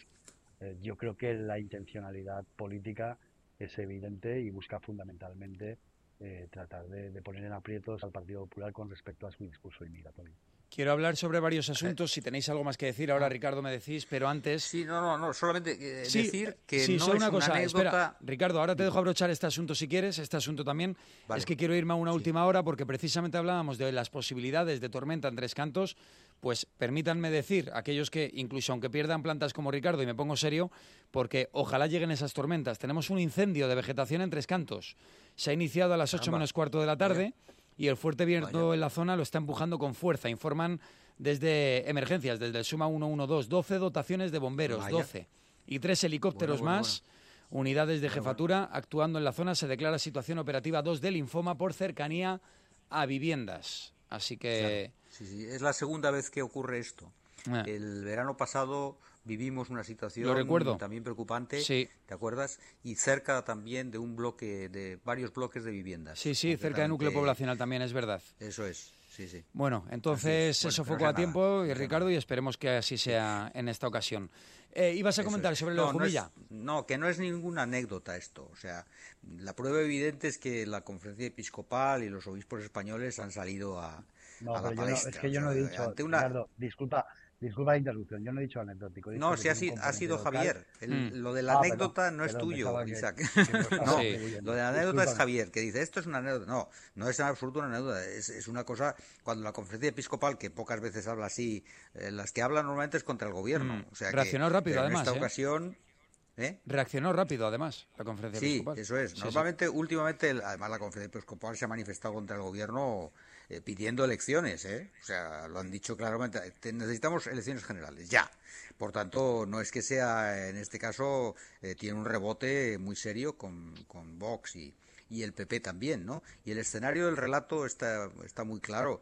yo creo que la intencionalidad política es evidente y busca fundamentalmente tratar de poner en aprietos al Partido Popular con respecto a su discurso inmigratorio. Quiero hablar sobre varios asuntos. Si tenéis algo más que decir, ahora Ricardo me decís, pero antes... Sí, no, solamente decir que sí, no solo es una cosa. anécdota... Espera, Ricardo, ahora te dejo abrochar este asunto si quieres, este asunto también. Vale. Es que quiero irme a una última hora porque precisamente hablábamos de las posibilidades de tormenta en Tres Cantos. Pues permítanme decir, aquellos que, incluso aunque pierdan plantas como Ricardo, y me pongo serio, porque ojalá lleguen esas tormentas. Tenemos un incendio de vegetación en Tres Cantos. Se ha iniciado a las 8 menos cuarto de la tarde y el fuerte viento en la zona lo está empujando con fuerza. Informan desde emergencias, desde el Suma 112, 12 dotaciones de bomberos, 12, y 3 helicópteros más, unidades de jefatura actuando en la zona. Se declara situación operativa 2 de linfoma por cercanía a viviendas. Así que... Claro. Sí, es la segunda vez que ocurre esto. El verano pasado vivimos una situación también preocupante, ¿te acuerdas? Y cerca también de un bloque, de varios bloques de viviendas. Sí, cerca de núcleo poblacional también, es verdad. Eso es, sí. Bueno, entonces se sofocó a tiempo, Ricardo, y esperemos que así sea en esta ocasión. ¿Ibas a comentar sobre lo de Jumilla? No, que no es ninguna anécdota esto. O sea, la prueba evidente es que la Conferencia Episcopal y los obispos españoles han salido a la palestra. Es que yo no he dicho, Ricardo, disculpa la interrupción, yo no he dicho anecdótico. No, sí ha sido Javier. Lo de la anécdota no es tuyo, Isaac. No, lo de la anécdota es Javier, que dice, esto es una anécdota. No es en absoluto una anécdota, es una cosa, cuando la Conferencia Episcopal, que pocas veces habla así, las que hablan normalmente es contra el gobierno. O sea, reaccionó rápido, además. En esta ocasión... Reaccionó rápido, además, la Conferencia Episcopal. Sí, eso es. Normalmente, últimamente, además la Conferencia Episcopal se ha manifestado contra el gobierno pidiendo elecciones, O sea, lo han dicho claramente. Necesitamos elecciones generales, ya. Por tanto, no es que sea, en este caso, tiene un rebote muy serio con Vox y el PP también, ¿no? Y el escenario del relato está muy claro.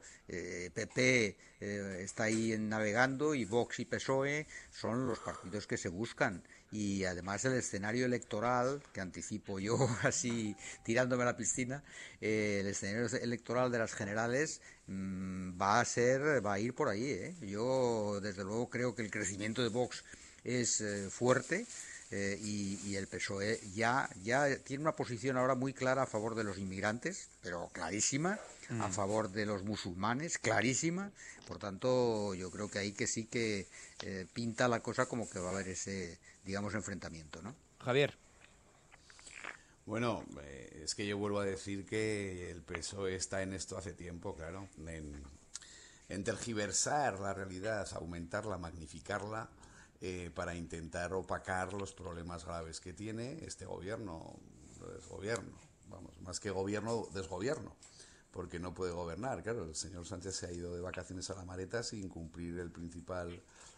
PP está ahí navegando y Vox y PSOE son los partidos que se buscan. Y además el escenario electoral, que anticipo yo así tirándome a la piscina, el escenario electoral de las generales va a ir por ahí, Yo desde luego creo que el crecimiento de Vox es fuerte. Y el PSOE ya tiene una posición ahora muy clara a favor de los inmigrantes, pero clarísima, a favor de los musulmanes, clarísima. Por tanto, yo creo que ahí que sí que pinta la cosa como que va a haber ese, digamos, enfrentamiento, ¿no? Javier. Bueno, es que yo vuelvo a decir que el PSOE está en esto hace tiempo, claro, en tergiversar la realidad, aumentarla, magnificarla. para intentar opacar los problemas graves que tiene este gobierno, desgobierno, vamos, más que gobierno, desgobierno, porque no puede gobernar. Claro, el señor Sánchez se ha ido de vacaciones a la Mareta sin cumplir la principal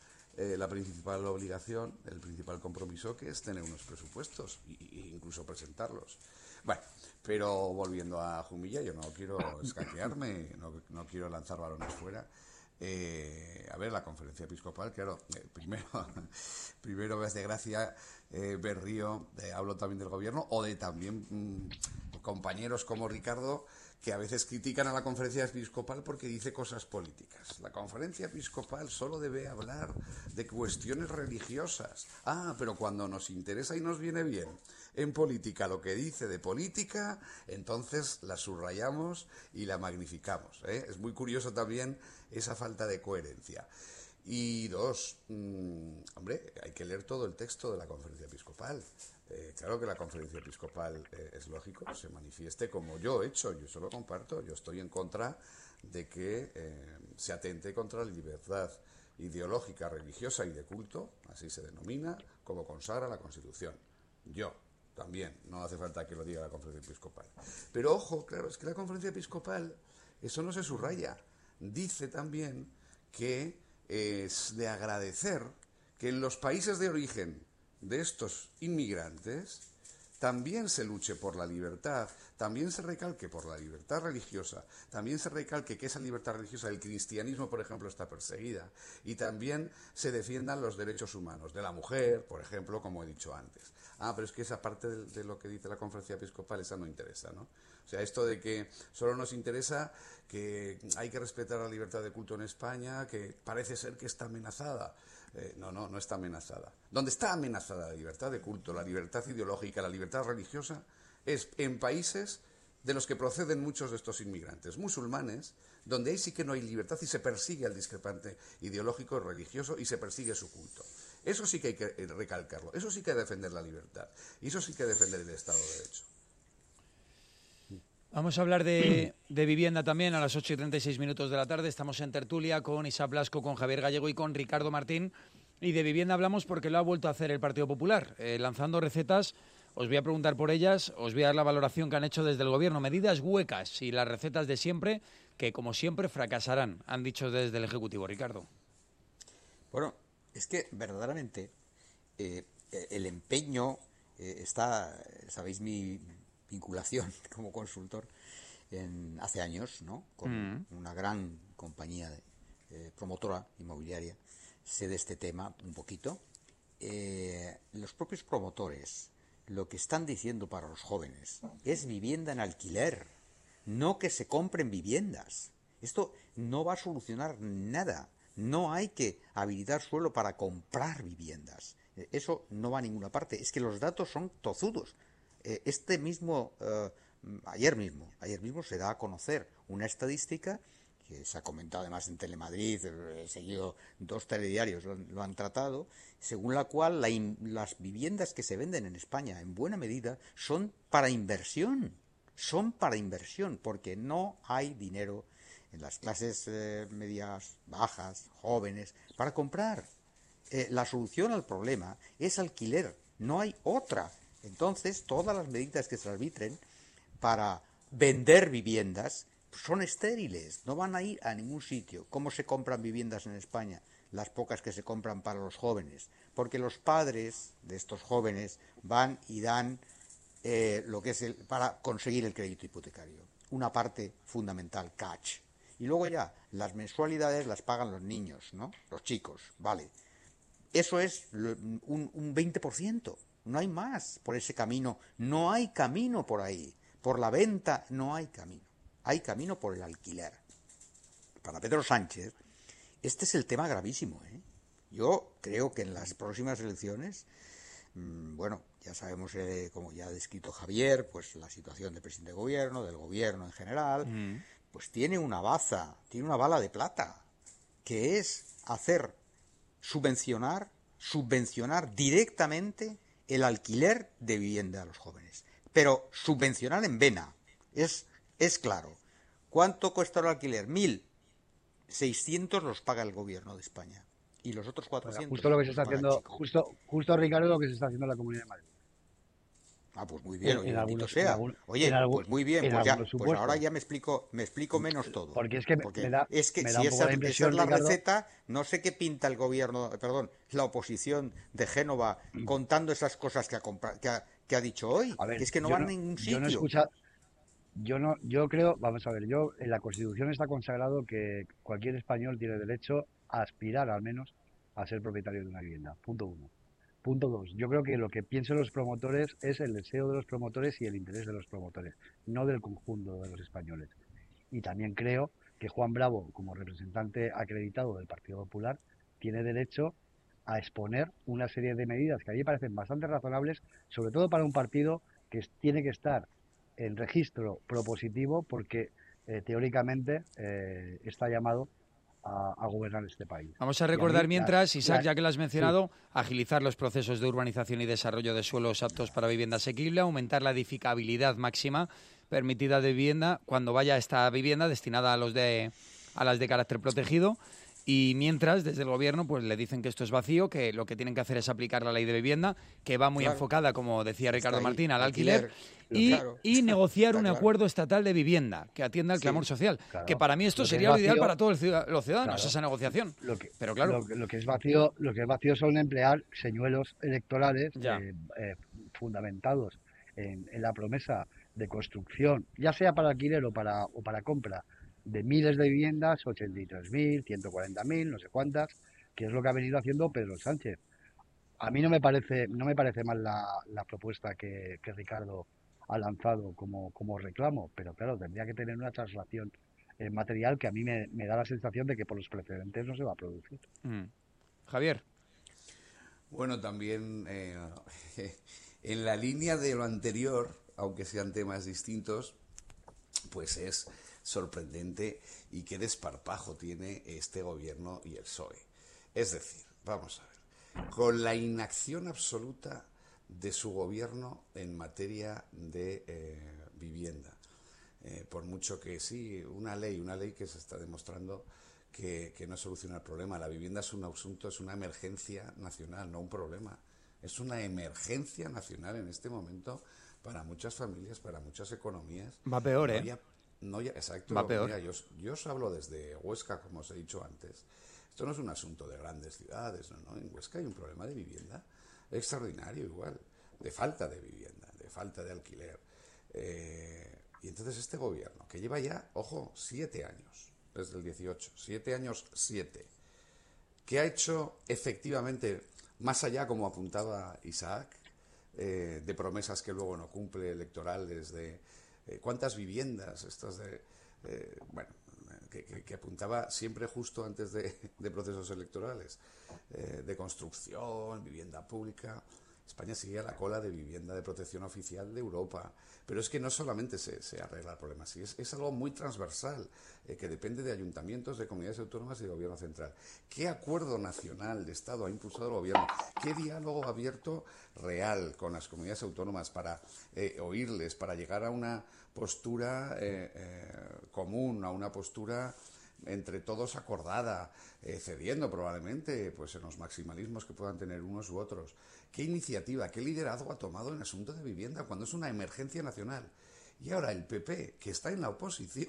obligación, el principal compromiso, que es tener unos presupuestos e incluso presentarlos. Bueno, pero volviendo a Jumilla, yo no quiero escaquearme, no quiero lanzar balones fuera. A ver, la conferencia episcopal, claro, primero me hace gracia ver Río, hablo también del gobierno, o de también compañeros como Ricardo, que a veces critican a la conferencia episcopal porque dice cosas políticas. La conferencia episcopal solo debe hablar de cuestiones religiosas. Pero cuando nos interesa y nos viene bien en política lo que dice de política, entonces la subrayamos y la magnificamos, ¿eh? Es muy curioso también esa falta de coherencia. Y dos, hombre, hay que leer todo el texto de la conferencia episcopal. Claro que la conferencia episcopal es lógico que se manifieste como yo he hecho, yo eso lo comparto, yo estoy en contra de que se atente contra la libertad ideológica, religiosa y de culto, así se denomina, como consagra la Constitución. Yo también, no hace falta que lo diga la conferencia episcopal. Pero ojo, claro, es que la conferencia episcopal, eso no se subraya. Dice también que es de agradecer que en los países de origen de estos inmigrantes también se luche por la libertad, también se recalque por la libertad religiosa, también se recalque que esa libertad religiosa, el cristianismo, por ejemplo, está perseguida, y también se defiendan los derechos humanos de la mujer, por ejemplo, como he dicho antes. Pero es que esa parte de lo que dice la conferencia episcopal, esa no interesa, ¿no? O sea, esto de que solo nos interesa que hay que respetar la libertad de culto en España, que parece ser que está amenazada. No está amenazada. Donde está amenazada la libertad de culto, la libertad ideológica, la libertad religiosa, es en países de los que proceden muchos de estos inmigrantes musulmanes, donde ahí sí que no hay libertad y se persigue al discrepante ideológico, religioso, y se persigue su culto. Eso sí que hay que recalcarlo, eso sí que hay que defender la libertad, y eso sí que hay que defender el Estado de Derecho. Vamos a hablar de vivienda también a las 8:36 de la tarde. Estamos en tertulia con Isa Blasco, con Javier Gallego y con Ricardo Martín. Y de vivienda hablamos porque lo ha vuelto a hacer el Partido Popular, lanzando recetas. Os voy a preguntar por ellas, os voy a dar la valoración que han hecho desde el Gobierno. Medidas huecas y las recetas de siempre, que como siempre fracasarán, han dicho desde el Ejecutivo. Ricardo. Bueno, es que verdaderamente el empeño está, sabéis, mi vinculación como consultor hace años, ¿no? Con una gran compañía promotora inmobiliaria. Sé de este tema un poquito. Los propios promotores lo que están diciendo para los jóvenes es vivienda en alquiler, no que se compren viviendas. Esto no va a solucionar nada. No hay que habilitar suelo para comprar viviendas. Eso no va a ninguna parte. Es que los datos son tozudos. Ayer mismo se da a conocer una estadística que se ha comentado además en Telemadrid, he seguido 2 telediarios lo han tratado, según la cual las viviendas que se venden en España en buena medida son para inversión, porque no hay dinero en las clases medias, bajas, jóvenes, para comprar. La solución al problema es alquiler, no hay otra. Entonces, todas las medidas que se arbitren para vender viviendas son estériles, no van a ir a ningún sitio. ¿Cómo se compran viviendas en España? Las pocas que se compran para los jóvenes. Porque los padres de estos jóvenes van y dan lo que es para conseguir el crédito hipotecario. Una parte fundamental, cash. Y luego ya, las mensualidades las pagan los niños, ¿no? Los chicos, vale. Eso es un 20%. No hay más por ese camino. No hay camino por ahí. Por la venta no hay camino. Hay camino por el alquiler. Para Pedro Sánchez, este es el tema gravísimo, ¿eh? Yo creo que en las próximas elecciones, bueno, ya sabemos, como ya ha descrito Javier, pues la situación del presidente de gobierno, del gobierno en general, pues tiene una bala de plata, que es subvencionar directamente el alquiler de vivienda a los jóvenes. Pero subvencionar en vena, es claro. ¿Cuánto cuesta el alquiler? 1.600 los paga el gobierno de España. y los otros 400. Justo lo que se está haciendo, justo Ricardo, lo que se está haciendo en la Comunidad de Madrid. Pues muy bien, bendito sea. Pues muy bien, pues ahora ya me explico menos todo. Porque es que me da si esa es la receta, no sé qué pinta el gobierno, la oposición de Génova contando esas cosas que ha dicho hoy. Que es que no van a ningún sitio. Yo creo, vamos a ver, en la Constitución está consagrado que cualquier español tiene derecho a aspirar al menos a ser propietario de una vivienda. Punto 1. Punto 2. Yo creo que lo que piensan los promotores es el deseo de los promotores y el interés de los promotores, no del conjunto de los españoles. Y también creo que Juan Bravo, como representante acreditado del Partido Popular, tiene derecho a exponer una serie de medidas que a mí me parecen bastante razonables, sobre todo para un partido que tiene que estar en registro propositivo porque teóricamente está llamado a gobernar este país. Vamos a recordar mientras, Isaac, ya que lo has mencionado, agilizar los procesos de urbanización y desarrollo de suelos aptos para vivienda asequible, aumentar la edificabilidad máxima permitida de vivienda cuando vaya esta vivienda destinada a las de carácter protegido. Y mientras, desde el Gobierno, pues le dicen que esto es vacío, que lo que tienen que hacer es aplicar la ley de vivienda, que va muy enfocada, como decía Ricardo Martín, al alquiler, y negociar un acuerdo estatal de vivienda que atienda al clamor social. Que para mí esto sería lo ideal para todos los ciudadanos, esa negociación. Pero claro, lo que es vacío son emplear señuelos electorales fundamentados en la promesa de construcción, ya sea para alquiler o para compra, de miles de viviendas, 83.000, 140.000, no sé cuántas, que es lo que ha venido haciendo Pedro Sánchez. A mí no me parece mal la propuesta que Ricardo ha lanzado como reclamo, pero claro, tendría que tener una traslación material que a mí me da la sensación de que por los precedentes no se va a producir. Javier. Bueno, también en la línea de lo anterior, aunque sean temas distintos, pues es sorprendente y qué desparpajo tiene este gobierno y el PSOE. Es decir, vamos a ver, con la inacción absoluta de su gobierno en materia de vivienda. Por mucho que sí, una ley que se está demostrando que no soluciona el problema. La vivienda es un asunto, es una emergencia nacional, no un problema. Es una emergencia nacional en este momento para muchas familias, para muchas economías. Va peor, Exacto. Va peor. Mira, yo os hablo desde Huesca, como os he dicho antes. Esto no es un asunto de grandes ciudades, no. En Huesca hay un problema de vivienda extraordinario igual, de falta de vivienda, de falta de alquiler. Y entonces este gobierno, que lleva ya, 7 años, desde el 18, 7 años, que ha hecho efectivamente, más allá, como apuntaba Isaac, de promesas que luego no cumple, electorales, de cuántas viviendas, estas que apuntaba siempre justo antes de procesos electorales, de construcción, vivienda pública. España sigue a la cola de vivienda de protección oficial de Europa. Pero es que no solamente se arregla el problema, es algo muy transversal, que depende de ayuntamientos, de comunidades autónomas y de gobierno central. ¿Qué acuerdo nacional de Estado ha impulsado el gobierno? ¿Qué diálogo abierto real con las comunidades autónomas para oírles, para llegar a una postura común, a una postura entre todos acordada, cediendo probablemente pues en los maximalismos que puedan tener unos u otros? ¿Qué iniciativa, qué liderazgo ha tomado en asunto de vivienda cuando es una emergencia nacional? Y ahora el PP, que está en la oposición,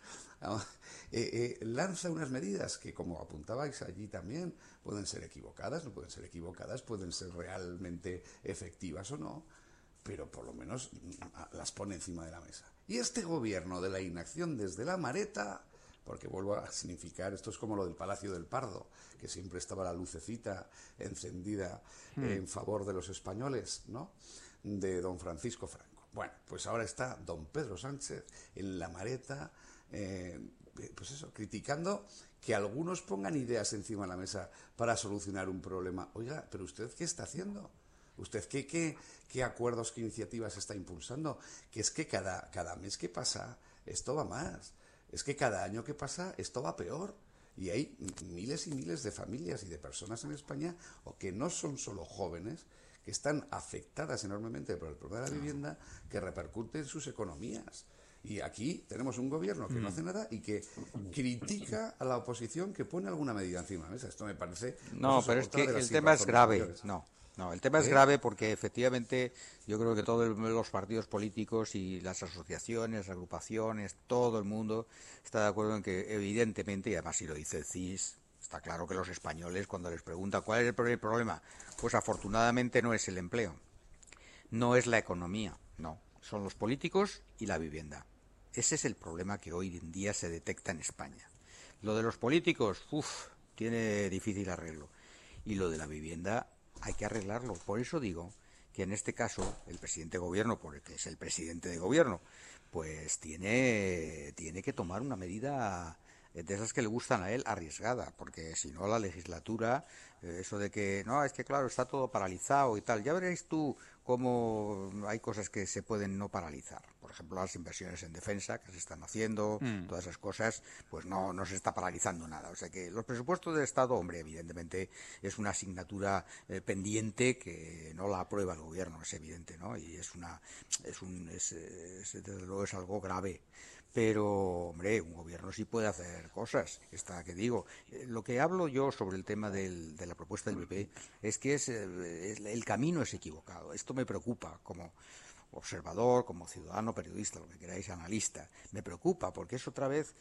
lanza unas medidas que, como apuntabais allí también, pueden ser equivocadas, no pueden ser equivocadas, pueden ser realmente efectivas o no, pero por lo menos las pone encima de la mesa. Y este gobierno de la inacción desde la Mareta, porque vuelvo a significar, esto es como lo del Palacio del Pardo, que siempre estaba la lucecita encendida en favor de los españoles, ¿no?, de don Francisco Franco. Bueno, pues ahora está don Pedro Sánchez en la Mareta, pues eso, criticando que algunos pongan ideas encima de la mesa para solucionar un problema. Oiga, pero ¿usted qué está haciendo? ¿Usted qué acuerdos, qué iniciativas está impulsando? Que es que cada mes que pasa esto va más. Es que cada año que pasa esto va peor. Y hay miles y miles de familias y de personas en España, o que no son solo jóvenes, que están afectadas enormemente por el problema de la vivienda, que repercute en sus economías. Y aquí tenemos un gobierno que no hace nada y que critica a la oposición que pone alguna medida encima de la mesa. Esto me parece... No, pero es que el tema es grave. No, el tema es grave porque efectivamente yo creo que todos los partidos políticos y las asociaciones, las agrupaciones, todo el mundo está de acuerdo en que evidentemente, y además si lo dice el CIS, está claro que los españoles cuando les preguntan cuál es el problema, pues afortunadamente no es el empleo, no es la economía, no, son los políticos y la vivienda. Ese es el problema que hoy en día se detecta en España. Lo de los políticos, tiene difícil arreglo. Y lo de la vivienda hay que arreglarlo. Por eso digo que en este caso el presidente de gobierno, porque es el presidente de gobierno, pues tiene que tomar una medida de esas que le gustan a él, arriesgada, porque si no la legislatura, eso de que, no, es que claro, está todo paralizado y tal, ya veréis tú cómo hay cosas que se pueden no paralizar. Por ejemplo, las inversiones en defensa que se están haciendo, todas esas cosas, pues no se está paralizando nada. O sea que los presupuestos del Estado, hombre, evidentemente es una asignatura pendiente que no la aprueba el gobierno, es evidente, ¿no? Y desde luego es algo grave. Pero, hombre, un gobierno sí puede hacer cosas. Lo que hablo yo sobre el tema de la propuesta del PP es que el camino es equivocado. Esto me preocupa como observador, como ciudadano, periodista, lo que queráis, analista. Me preocupa porque es otra vez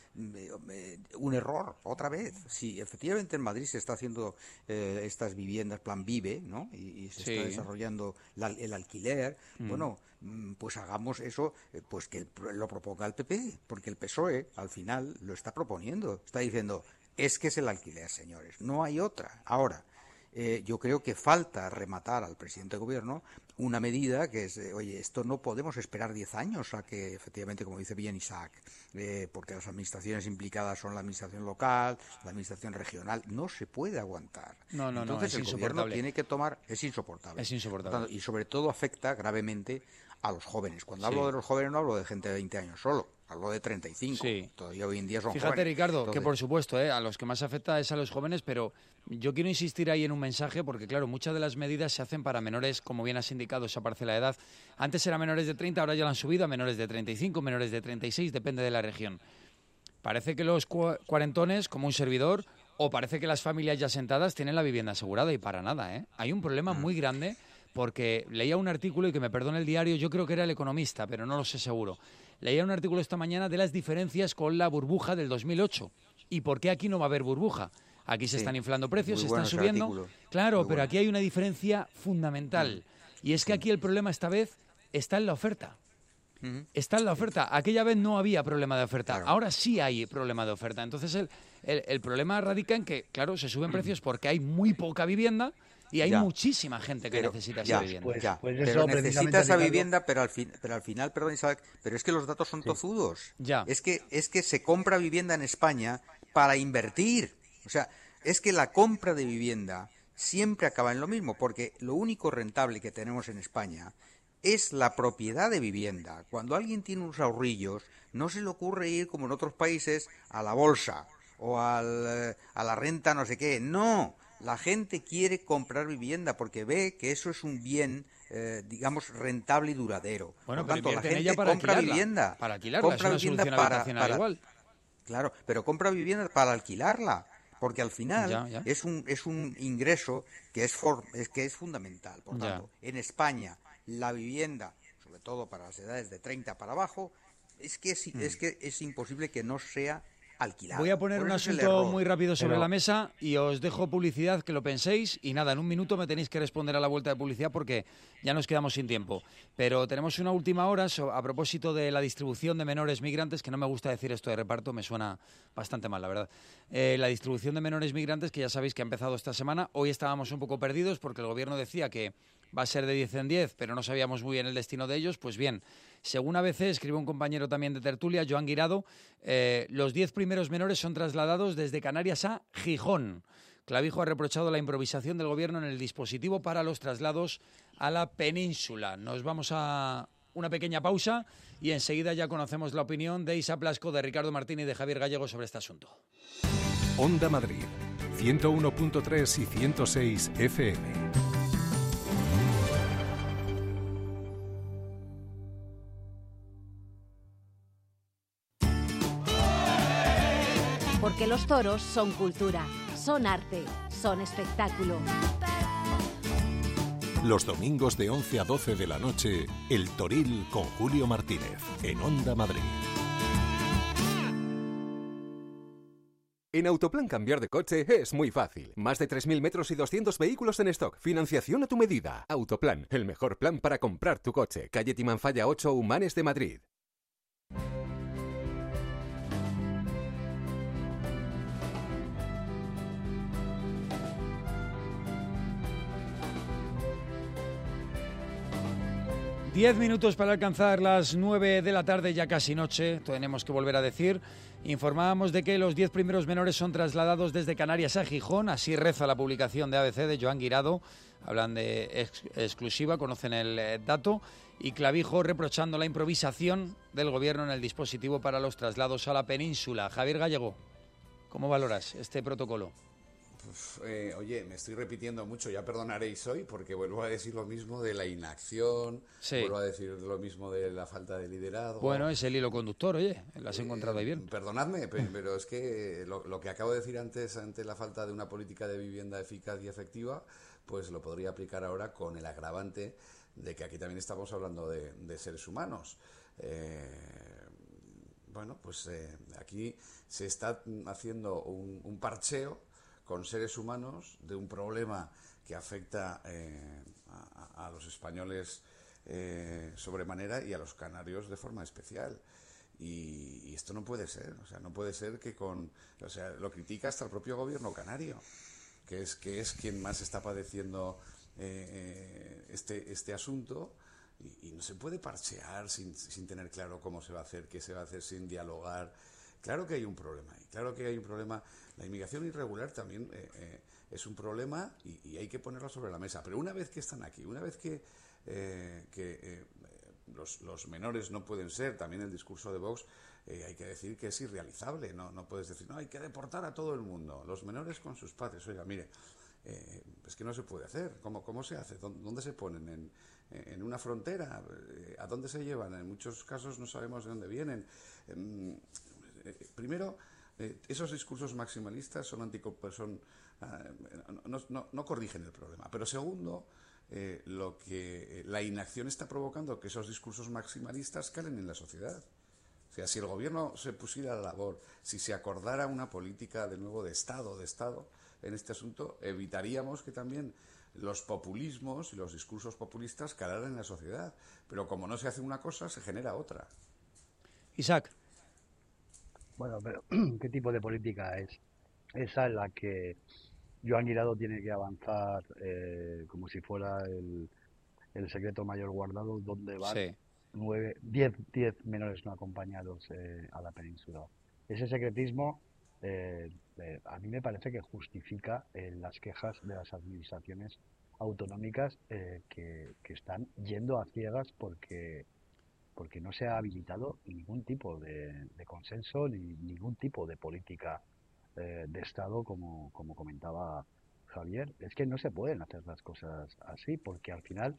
un error, otra vez. Si efectivamente en Madrid se está haciendo estas viviendas, plan Vive, ¿no? Y se está desarrollando el alquiler, bueno, pues hagamos eso, pues que lo proponga el PP, porque el PSOE al final lo está proponiendo, está diciendo, es que es el alquiler, señores, no hay otra. Ahora, yo creo que falta rematar al presidente de gobierno una medida que es, oye, esto no podemos esperar 10 años a que efectivamente, como dice bien Isaac, porque las administraciones implicadas son la administración local, la administración regional, no se puede aguantar. Entonces el gobierno tiene que tomar, es insoportable. Y sobre todo afecta gravemente a los jóvenes. Cuando hablo de los jóvenes no hablo de gente de 20 años solo, hablo de 35. Todavía hoy en día son jóvenes. Fíjate, Ricardo, que por supuesto, a los que más afecta es a los jóvenes, pero yo quiero insistir ahí en un mensaje porque, claro, muchas de las medidas se hacen para menores, como bien has indicado, esa parcela de edad. Antes eran menores de 30, ahora ya lo han subido a menores de 35, menores de 36, depende de la región. Parece que los cuarentones, como un servidor, o parece que las familias ya sentadas tienen la vivienda asegurada y para nada, Hay un problema muy grande porque leía un artículo, y que me perdone el diario, yo creo que era El Economista, pero no lo sé seguro. Leía un artículo esta mañana de las diferencias con la burbuja del 2008. ¿Y por qué aquí no va a haber burbuja? Aquí se están inflando precios, se están subiendo. Claro, pero aquí hay una diferencia fundamental. Y es que aquí el problema esta vez está en la oferta. Está en la oferta. Aquella vez no había problema de oferta. Ahora sí hay problema de oferta. Entonces el problema radica en que, claro, se suben precios porque hay muy poca vivienda y hay muchísima gente que necesita esa vivienda. Pero necesita esa vivienda, pero al final, perdón Isaac, pero es que los datos son tozudos. Es que se compra vivienda en España para invertir. O sea, es que la compra de vivienda siempre acaba en lo mismo, porque lo único rentable que tenemos en España es la propiedad de vivienda. Cuando alguien tiene unos ahorrillos, no se le ocurre ir, como en otros países, a la bolsa o a la renta no sé qué. No, la gente quiere comprar vivienda porque ve que eso es un bien, digamos, rentable y duradero. Bueno, por tanto, la gente para compra vivienda. Para alquilarla, compra es una vivienda para igual. Claro, pero compra vivienda para alquilarla, porque al final es un ingreso que es fundamental. Por tanto, en España la vivienda, sobre todo para las edades de 30 para abajo, es que es imposible que no sea alquilada. Voy a poner un asunto muy rápido sobre la mesa y os dejo publicidad, que lo penséis, y nada, en un minuto me tenéis que responder a la vuelta de publicidad porque ya nos quedamos sin tiempo. Pero tenemos una última hora a propósito de la distribución de menores migrantes, que no me gusta decir esto de reparto, me suena bastante mal, la verdad. La distribución de menores migrantes, que ya sabéis que ha empezado esta semana. Hoy estábamos un poco perdidos porque el gobierno decía que va a ser de 10 en 10, pero no sabíamos muy bien el destino de ellos. Pues bien, según ABC, escribe un compañero también de tertulia, Joan Guirado, los 10 primeros menores son trasladados desde Canarias a Gijón. Clavijo ha reprochado la improvisación del gobierno en el dispositivo para los traslados a la península. Nos vamos a una pequeña pausa y enseguida ya conocemos la opinión de Isa Plasco, de Ricardo Martín y de Javier Gallego sobre este asunto. Onda Madrid, 101.3 y 106 FM. Porque los toros son cultura, son arte, son espectáculo. Los domingos de 11 a 12 de la noche, El Toril con Julio Martínez, en Onda Madrid. En Autoplan cambiar de coche es muy fácil. Más de 3.000 metros y 200 vehículos en stock. Financiación a tu medida. Autoplan, el mejor plan para comprar tu coche. Calle Timanfaya 8, Humanes de Madrid. Diez minutos para alcanzar las 9 de la tarde, ya casi noche, tenemos que volver a decir. Informábamos de que los 10 primeros menores son trasladados desde Canarias a Gijón, así reza la publicación de ABC de Joan Guirado. Hablan de exclusiva, conocen el dato. Y Clavijo reprochando la improvisación del Gobierno en el dispositivo para los traslados a la península. Javier Gallego, ¿cómo valoras este protocolo? Oye, me estoy repitiendo mucho, ya perdonaréis hoy, porque vuelvo a decir lo mismo de la inacción, vuelvo a decir lo mismo de la falta de liderazgo. Bueno, es el hilo conductor, oye, lo has encontrado ahí bien. Perdonadme, pero es que lo que acabo de decir antes, ante la falta de una política de vivienda eficaz y efectiva, pues lo podría aplicar ahora con el agravante de que aquí también estamos hablando de seres humanos. Bueno, pues aquí se está haciendo un parcheo con seres humanos de un problema que afecta a los españoles sobremanera y a los canarios de forma especial. Y esto no puede ser, o sea, no puede ser que lo critica hasta el propio gobierno canario, que es quien más está padeciendo este asunto, y no se puede parchear sin tener claro cómo se va a hacer, qué se va a hacer, sin dialogar. Claro que hay un problema, y claro que hay un problema. La inmigración irregular también es un problema y hay que ponerlo sobre la mesa. Pero una vez que están aquí, una vez que los menores no pueden ser, también el discurso de Vox, hay que decir que es irrealizable. No puedes decir, no, hay que deportar a todo el mundo, los menores con sus padres. Oiga, mire, es que no se puede hacer. ¿Cómo se hace? ¿Dónde se ponen? ¿En una frontera? ¿A dónde se llevan? En muchos casos no sabemos de dónde vienen. Primero, esos discursos maximalistas no corrigen el problema. Pero segundo, la inacción está provocando que esos discursos maximalistas calen en la sociedad. O sea, si el gobierno se pusiera a la labor, si se acordara una política de nuevo de Estado en este asunto, evitaríamos que también los populismos y los discursos populistas calaran en la sociedad. Pero como no se hace una cosa, se genera otra. Isaac. Bueno, pero ¿qué tipo de política es esa en la que Joan Guirado tiene que avanzar como si fuera el secreto mayor guardado, donde van 10 menores no acompañados a la península? Ese secretismo a mí me parece que justifica las quejas de las administraciones autonómicas que están yendo a ciegas porque no se ha habilitado ningún tipo de consenso ni ningún tipo de política de Estado, como comentaba Javier. Es que no se pueden hacer las cosas así, porque al final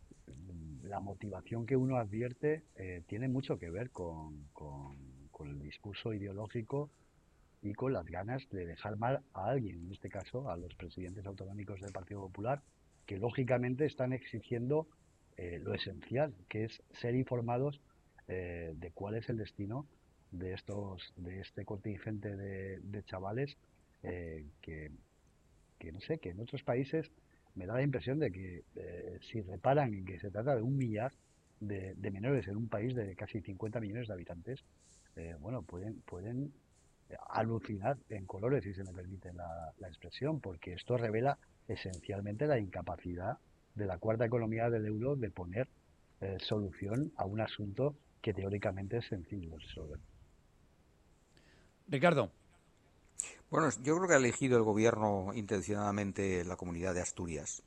la motivación que uno advierte tiene mucho que ver con el discurso ideológico y con las ganas de dejar mal a alguien, en este caso a los presidentes autonómicos del Partido Popular, que lógicamente están exigiendo lo esencial, que es ser informados de cuál es el destino de este contingente de chavales que no sé, que en otros países me da la impresión de que si reparan en que se trata de 1 millar de menores en un país de casi 50 millones de habitantes, bueno, pueden alucinar en colores, si se me permite la expresión, porque esto revela esencialmente la incapacidad de la cuarta economía del euro de poner solución a un asunto que teóricamente es sencillo de resolver. Ricardo. Bueno, yo creo que ha elegido el gobierno intencionadamente la comunidad de Asturias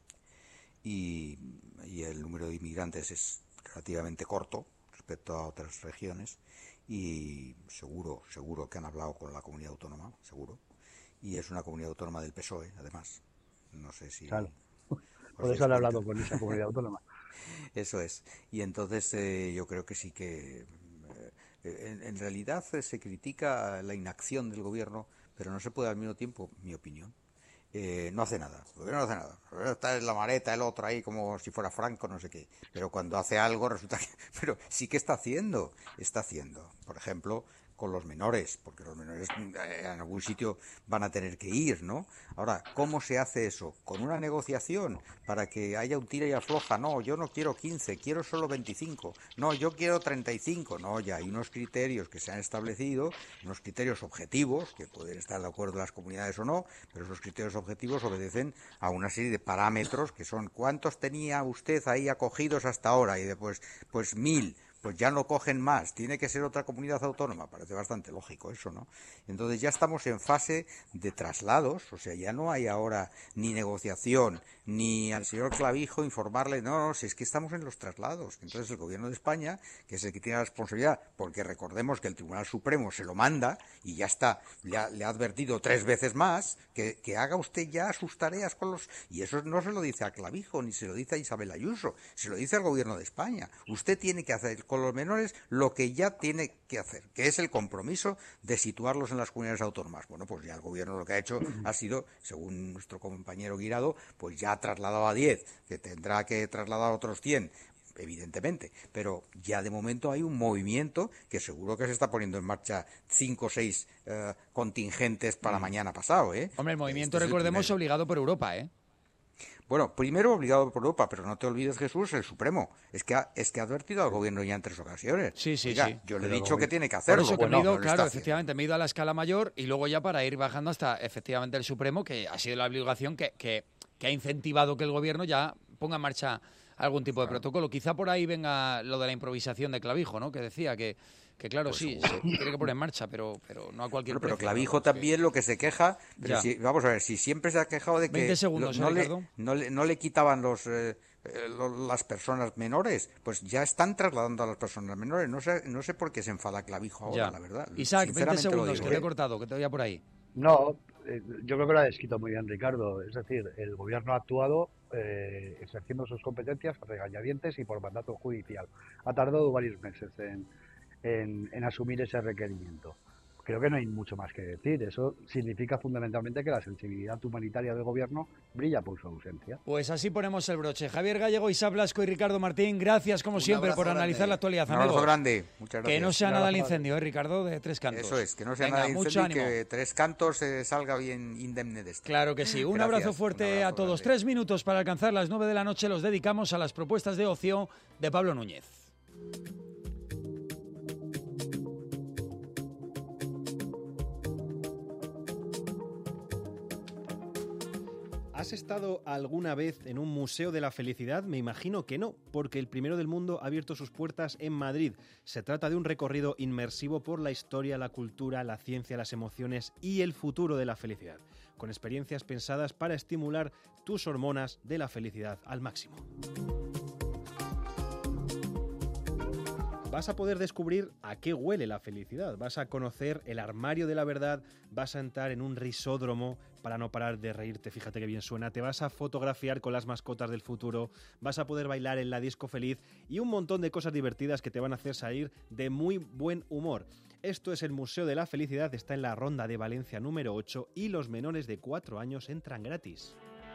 y el número de inmigrantes es relativamente corto respecto a otras regiones y seguro que han hablado con la comunidad autónoma, seguro, y es una comunidad autónoma del PSOE, además. No sé si... Claro. Por eso han hablado con esa comunidad autónoma. Eso es. Y entonces yo creo que sí que... en realidad se critica la inacción del gobierno, pero no se puede al mismo tiempo, mi opinión, no hace nada. El gobierno no hace nada. Está en la maleta el otro ahí como si fuera Franco, no sé qué. Pero cuando hace algo resulta que... Pero sí que está haciendo. Por ejemplo, con los menores, porque los menores en algún sitio van a tener que ir, ¿no? Ahora, ¿cómo se hace eso? Con una negociación para que haya un tira y afloja. No, yo no quiero 15, quiero solo 25. No, yo quiero 35. No, ya hay unos criterios que se han establecido, unos criterios objetivos, que pueden estar de acuerdo las comunidades o no, pero esos criterios objetivos obedecen a una serie de parámetros que son ¿cuántos tenía usted ahí acogidos hasta ahora? Y después, pues 1000. Pues ya no cogen más, tiene que ser otra comunidad autónoma, parece bastante lógico eso, ¿no? Entonces ya estamos en fase de traslados, o sea, ya no hay ahora ni negociación, ni al señor Clavijo informarle, no, si es que estamos en los traslados. Entonces el gobierno de España, que es el que tiene la responsabilidad, porque recordemos que el Tribunal Supremo se lo manda y ya está, le ha advertido 3 veces más, que haga usted ya sus tareas con los... Y eso no se lo dice a Clavijo, ni se lo dice a Isabel Ayuso, se lo dice al gobierno de España. Usted tiene que hacer con los menores lo que ya tiene que hacer, que es el compromiso de situarlos en las comunidades autónomas. Bueno, pues ya el gobierno lo que ha hecho ha sido, según nuestro compañero Guirado, pues ya ha trasladado a 10, que tendrá que trasladar a otros 100, evidentemente, pero ya de momento hay un movimiento que seguro que se está poniendo en marcha 5 o 6 contingentes para mañana pasado, ¿eh? Hombre, el movimiento, recordemos, obligado por Europa, ¿eh? Bueno, primero obligado por Europa, pero no te olvides, Jesús, el Supremo. Es que ha advertido al gobierno ya en 3 ocasiones. Sí. Yo le he dicho que tiene que hacerlo. Por eso que efectivamente, me he ido a la escala mayor y luego ya para ir bajando hasta efectivamente el Supremo, que ha sido la obligación que ha incentivado que el gobierno ya ponga en marcha algún tipo de protocolo. Quizá por ahí venga lo de la improvisación de Clavijo, ¿no? Que decía que claro, pues sí, se tiene que poner en marcha, pero no a cualquier precio. Pero Clavijo también lo que se queja, pero vamos a ver, si siempre se ha quejado de que 20 segundos, no le quitaban las personas menores, pues ya están trasladando a las personas menores. No sé por qué se enfada Clavijo ahora, la verdad. Isaac, 20 segundos, que te he cortado, que te oía por ahí. No, yo creo que lo ha descrito muy bien Ricardo. Es decir, el gobierno ha actuado ejerciendo sus competencias a regañadientes y por mandato judicial. Ha tardado varios meses en asumir ese requerimiento. Creo que no hay mucho más que decir. Eso significa fundamentalmente que la sensibilidad humanitaria del gobierno brilla por su ausencia. Pues así ponemos el broche. Javier Gallego, Isaac Blasco y Ricardo Martín, gracias como siempre por analizar la actualidad, amigos. Un abrazo grande. Muchas gracias. Que no sea nada el incendio, Ricardo, de Tres Cantos. Eso es, que no sea nada el incendio y que Tres Cantos salga bien indemne de esto. Claro que sí. Un abrazo fuerte a todos. 3 minutos para alcanzar las 9 de la noche los dedicamos a las propuestas de ocio de Pablo Núñez. ¿Has estado alguna vez en un museo de la felicidad? Me imagino que no, porque el primero del mundo ha abierto sus puertas en Madrid. Se trata de un recorrido inmersivo por la historia, la cultura, la ciencia, las emociones y el futuro de la felicidad, con experiencias pensadas para estimular tus hormonas de la felicidad al máximo. Vas a poder descubrir a qué huele la felicidad, vas a conocer el armario de la verdad, vas a entrar en un risódromo para no parar de reírte, fíjate que bien suena, te vas a fotografiar con las mascotas del futuro, vas a poder bailar en la disco feliz y un montón de cosas divertidas que te van a hacer salir de muy buen humor. Esto es el Museo de la Felicidad, está en la Ronda de Valencia número 8 y los menores de 4 años entran gratis.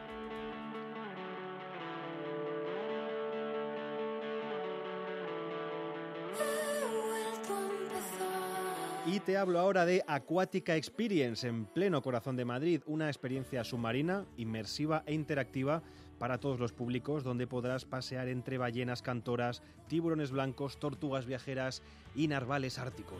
Y te hablo ahora de Aquatica Experience, en pleno corazón de Madrid, una experiencia submarina, inmersiva e interactiva para todos los públicos, donde podrás pasear entre ballenas cantoras, tiburones blancos, tortugas viajeras y narvales árticos.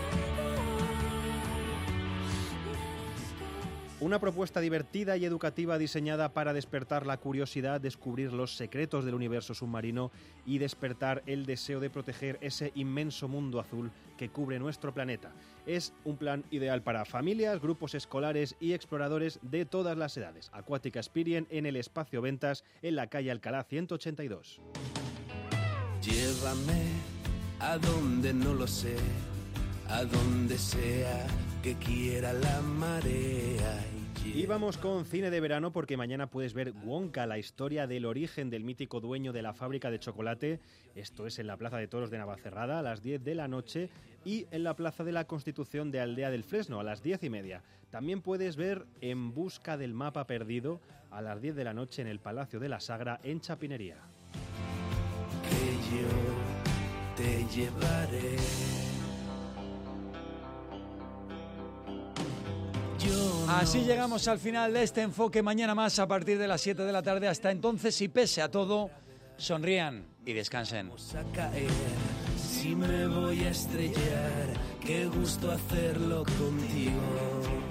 Una propuesta divertida y educativa diseñada para despertar la curiosidad, descubrir los secretos del universo submarino y despertar el deseo de proteger ese inmenso mundo azul que cubre nuestro planeta. Es un plan ideal para familias, grupos escolares y exploradores de todas las edades. Aquatica Experience en el Espacio Ventas, en la calle Alcalá 182. Llévame a donde no lo sé, a donde sea que quiera la marea. Y vamos con cine de verano porque mañana puedes ver Wonka, la historia del origen del mítico dueño de la fábrica de chocolate. Esto es en la Plaza de Toros de Navacerrada a las 10 de la noche y en la Plaza de la Constitución de Aldea del Fresno a las 10:30. También puedes ver En busca del mapa perdido a las 10 de la noche en el Palacio de la Sagra en Chapinería. Que yo te llevaré. Así llegamos al final de este enfoque. Mañana más a partir de las 7 de la tarde. Hasta entonces, y pese a todo, sonrían y descansen. A caer, si me voy a estrellar, qué gusto hacerlo contigo.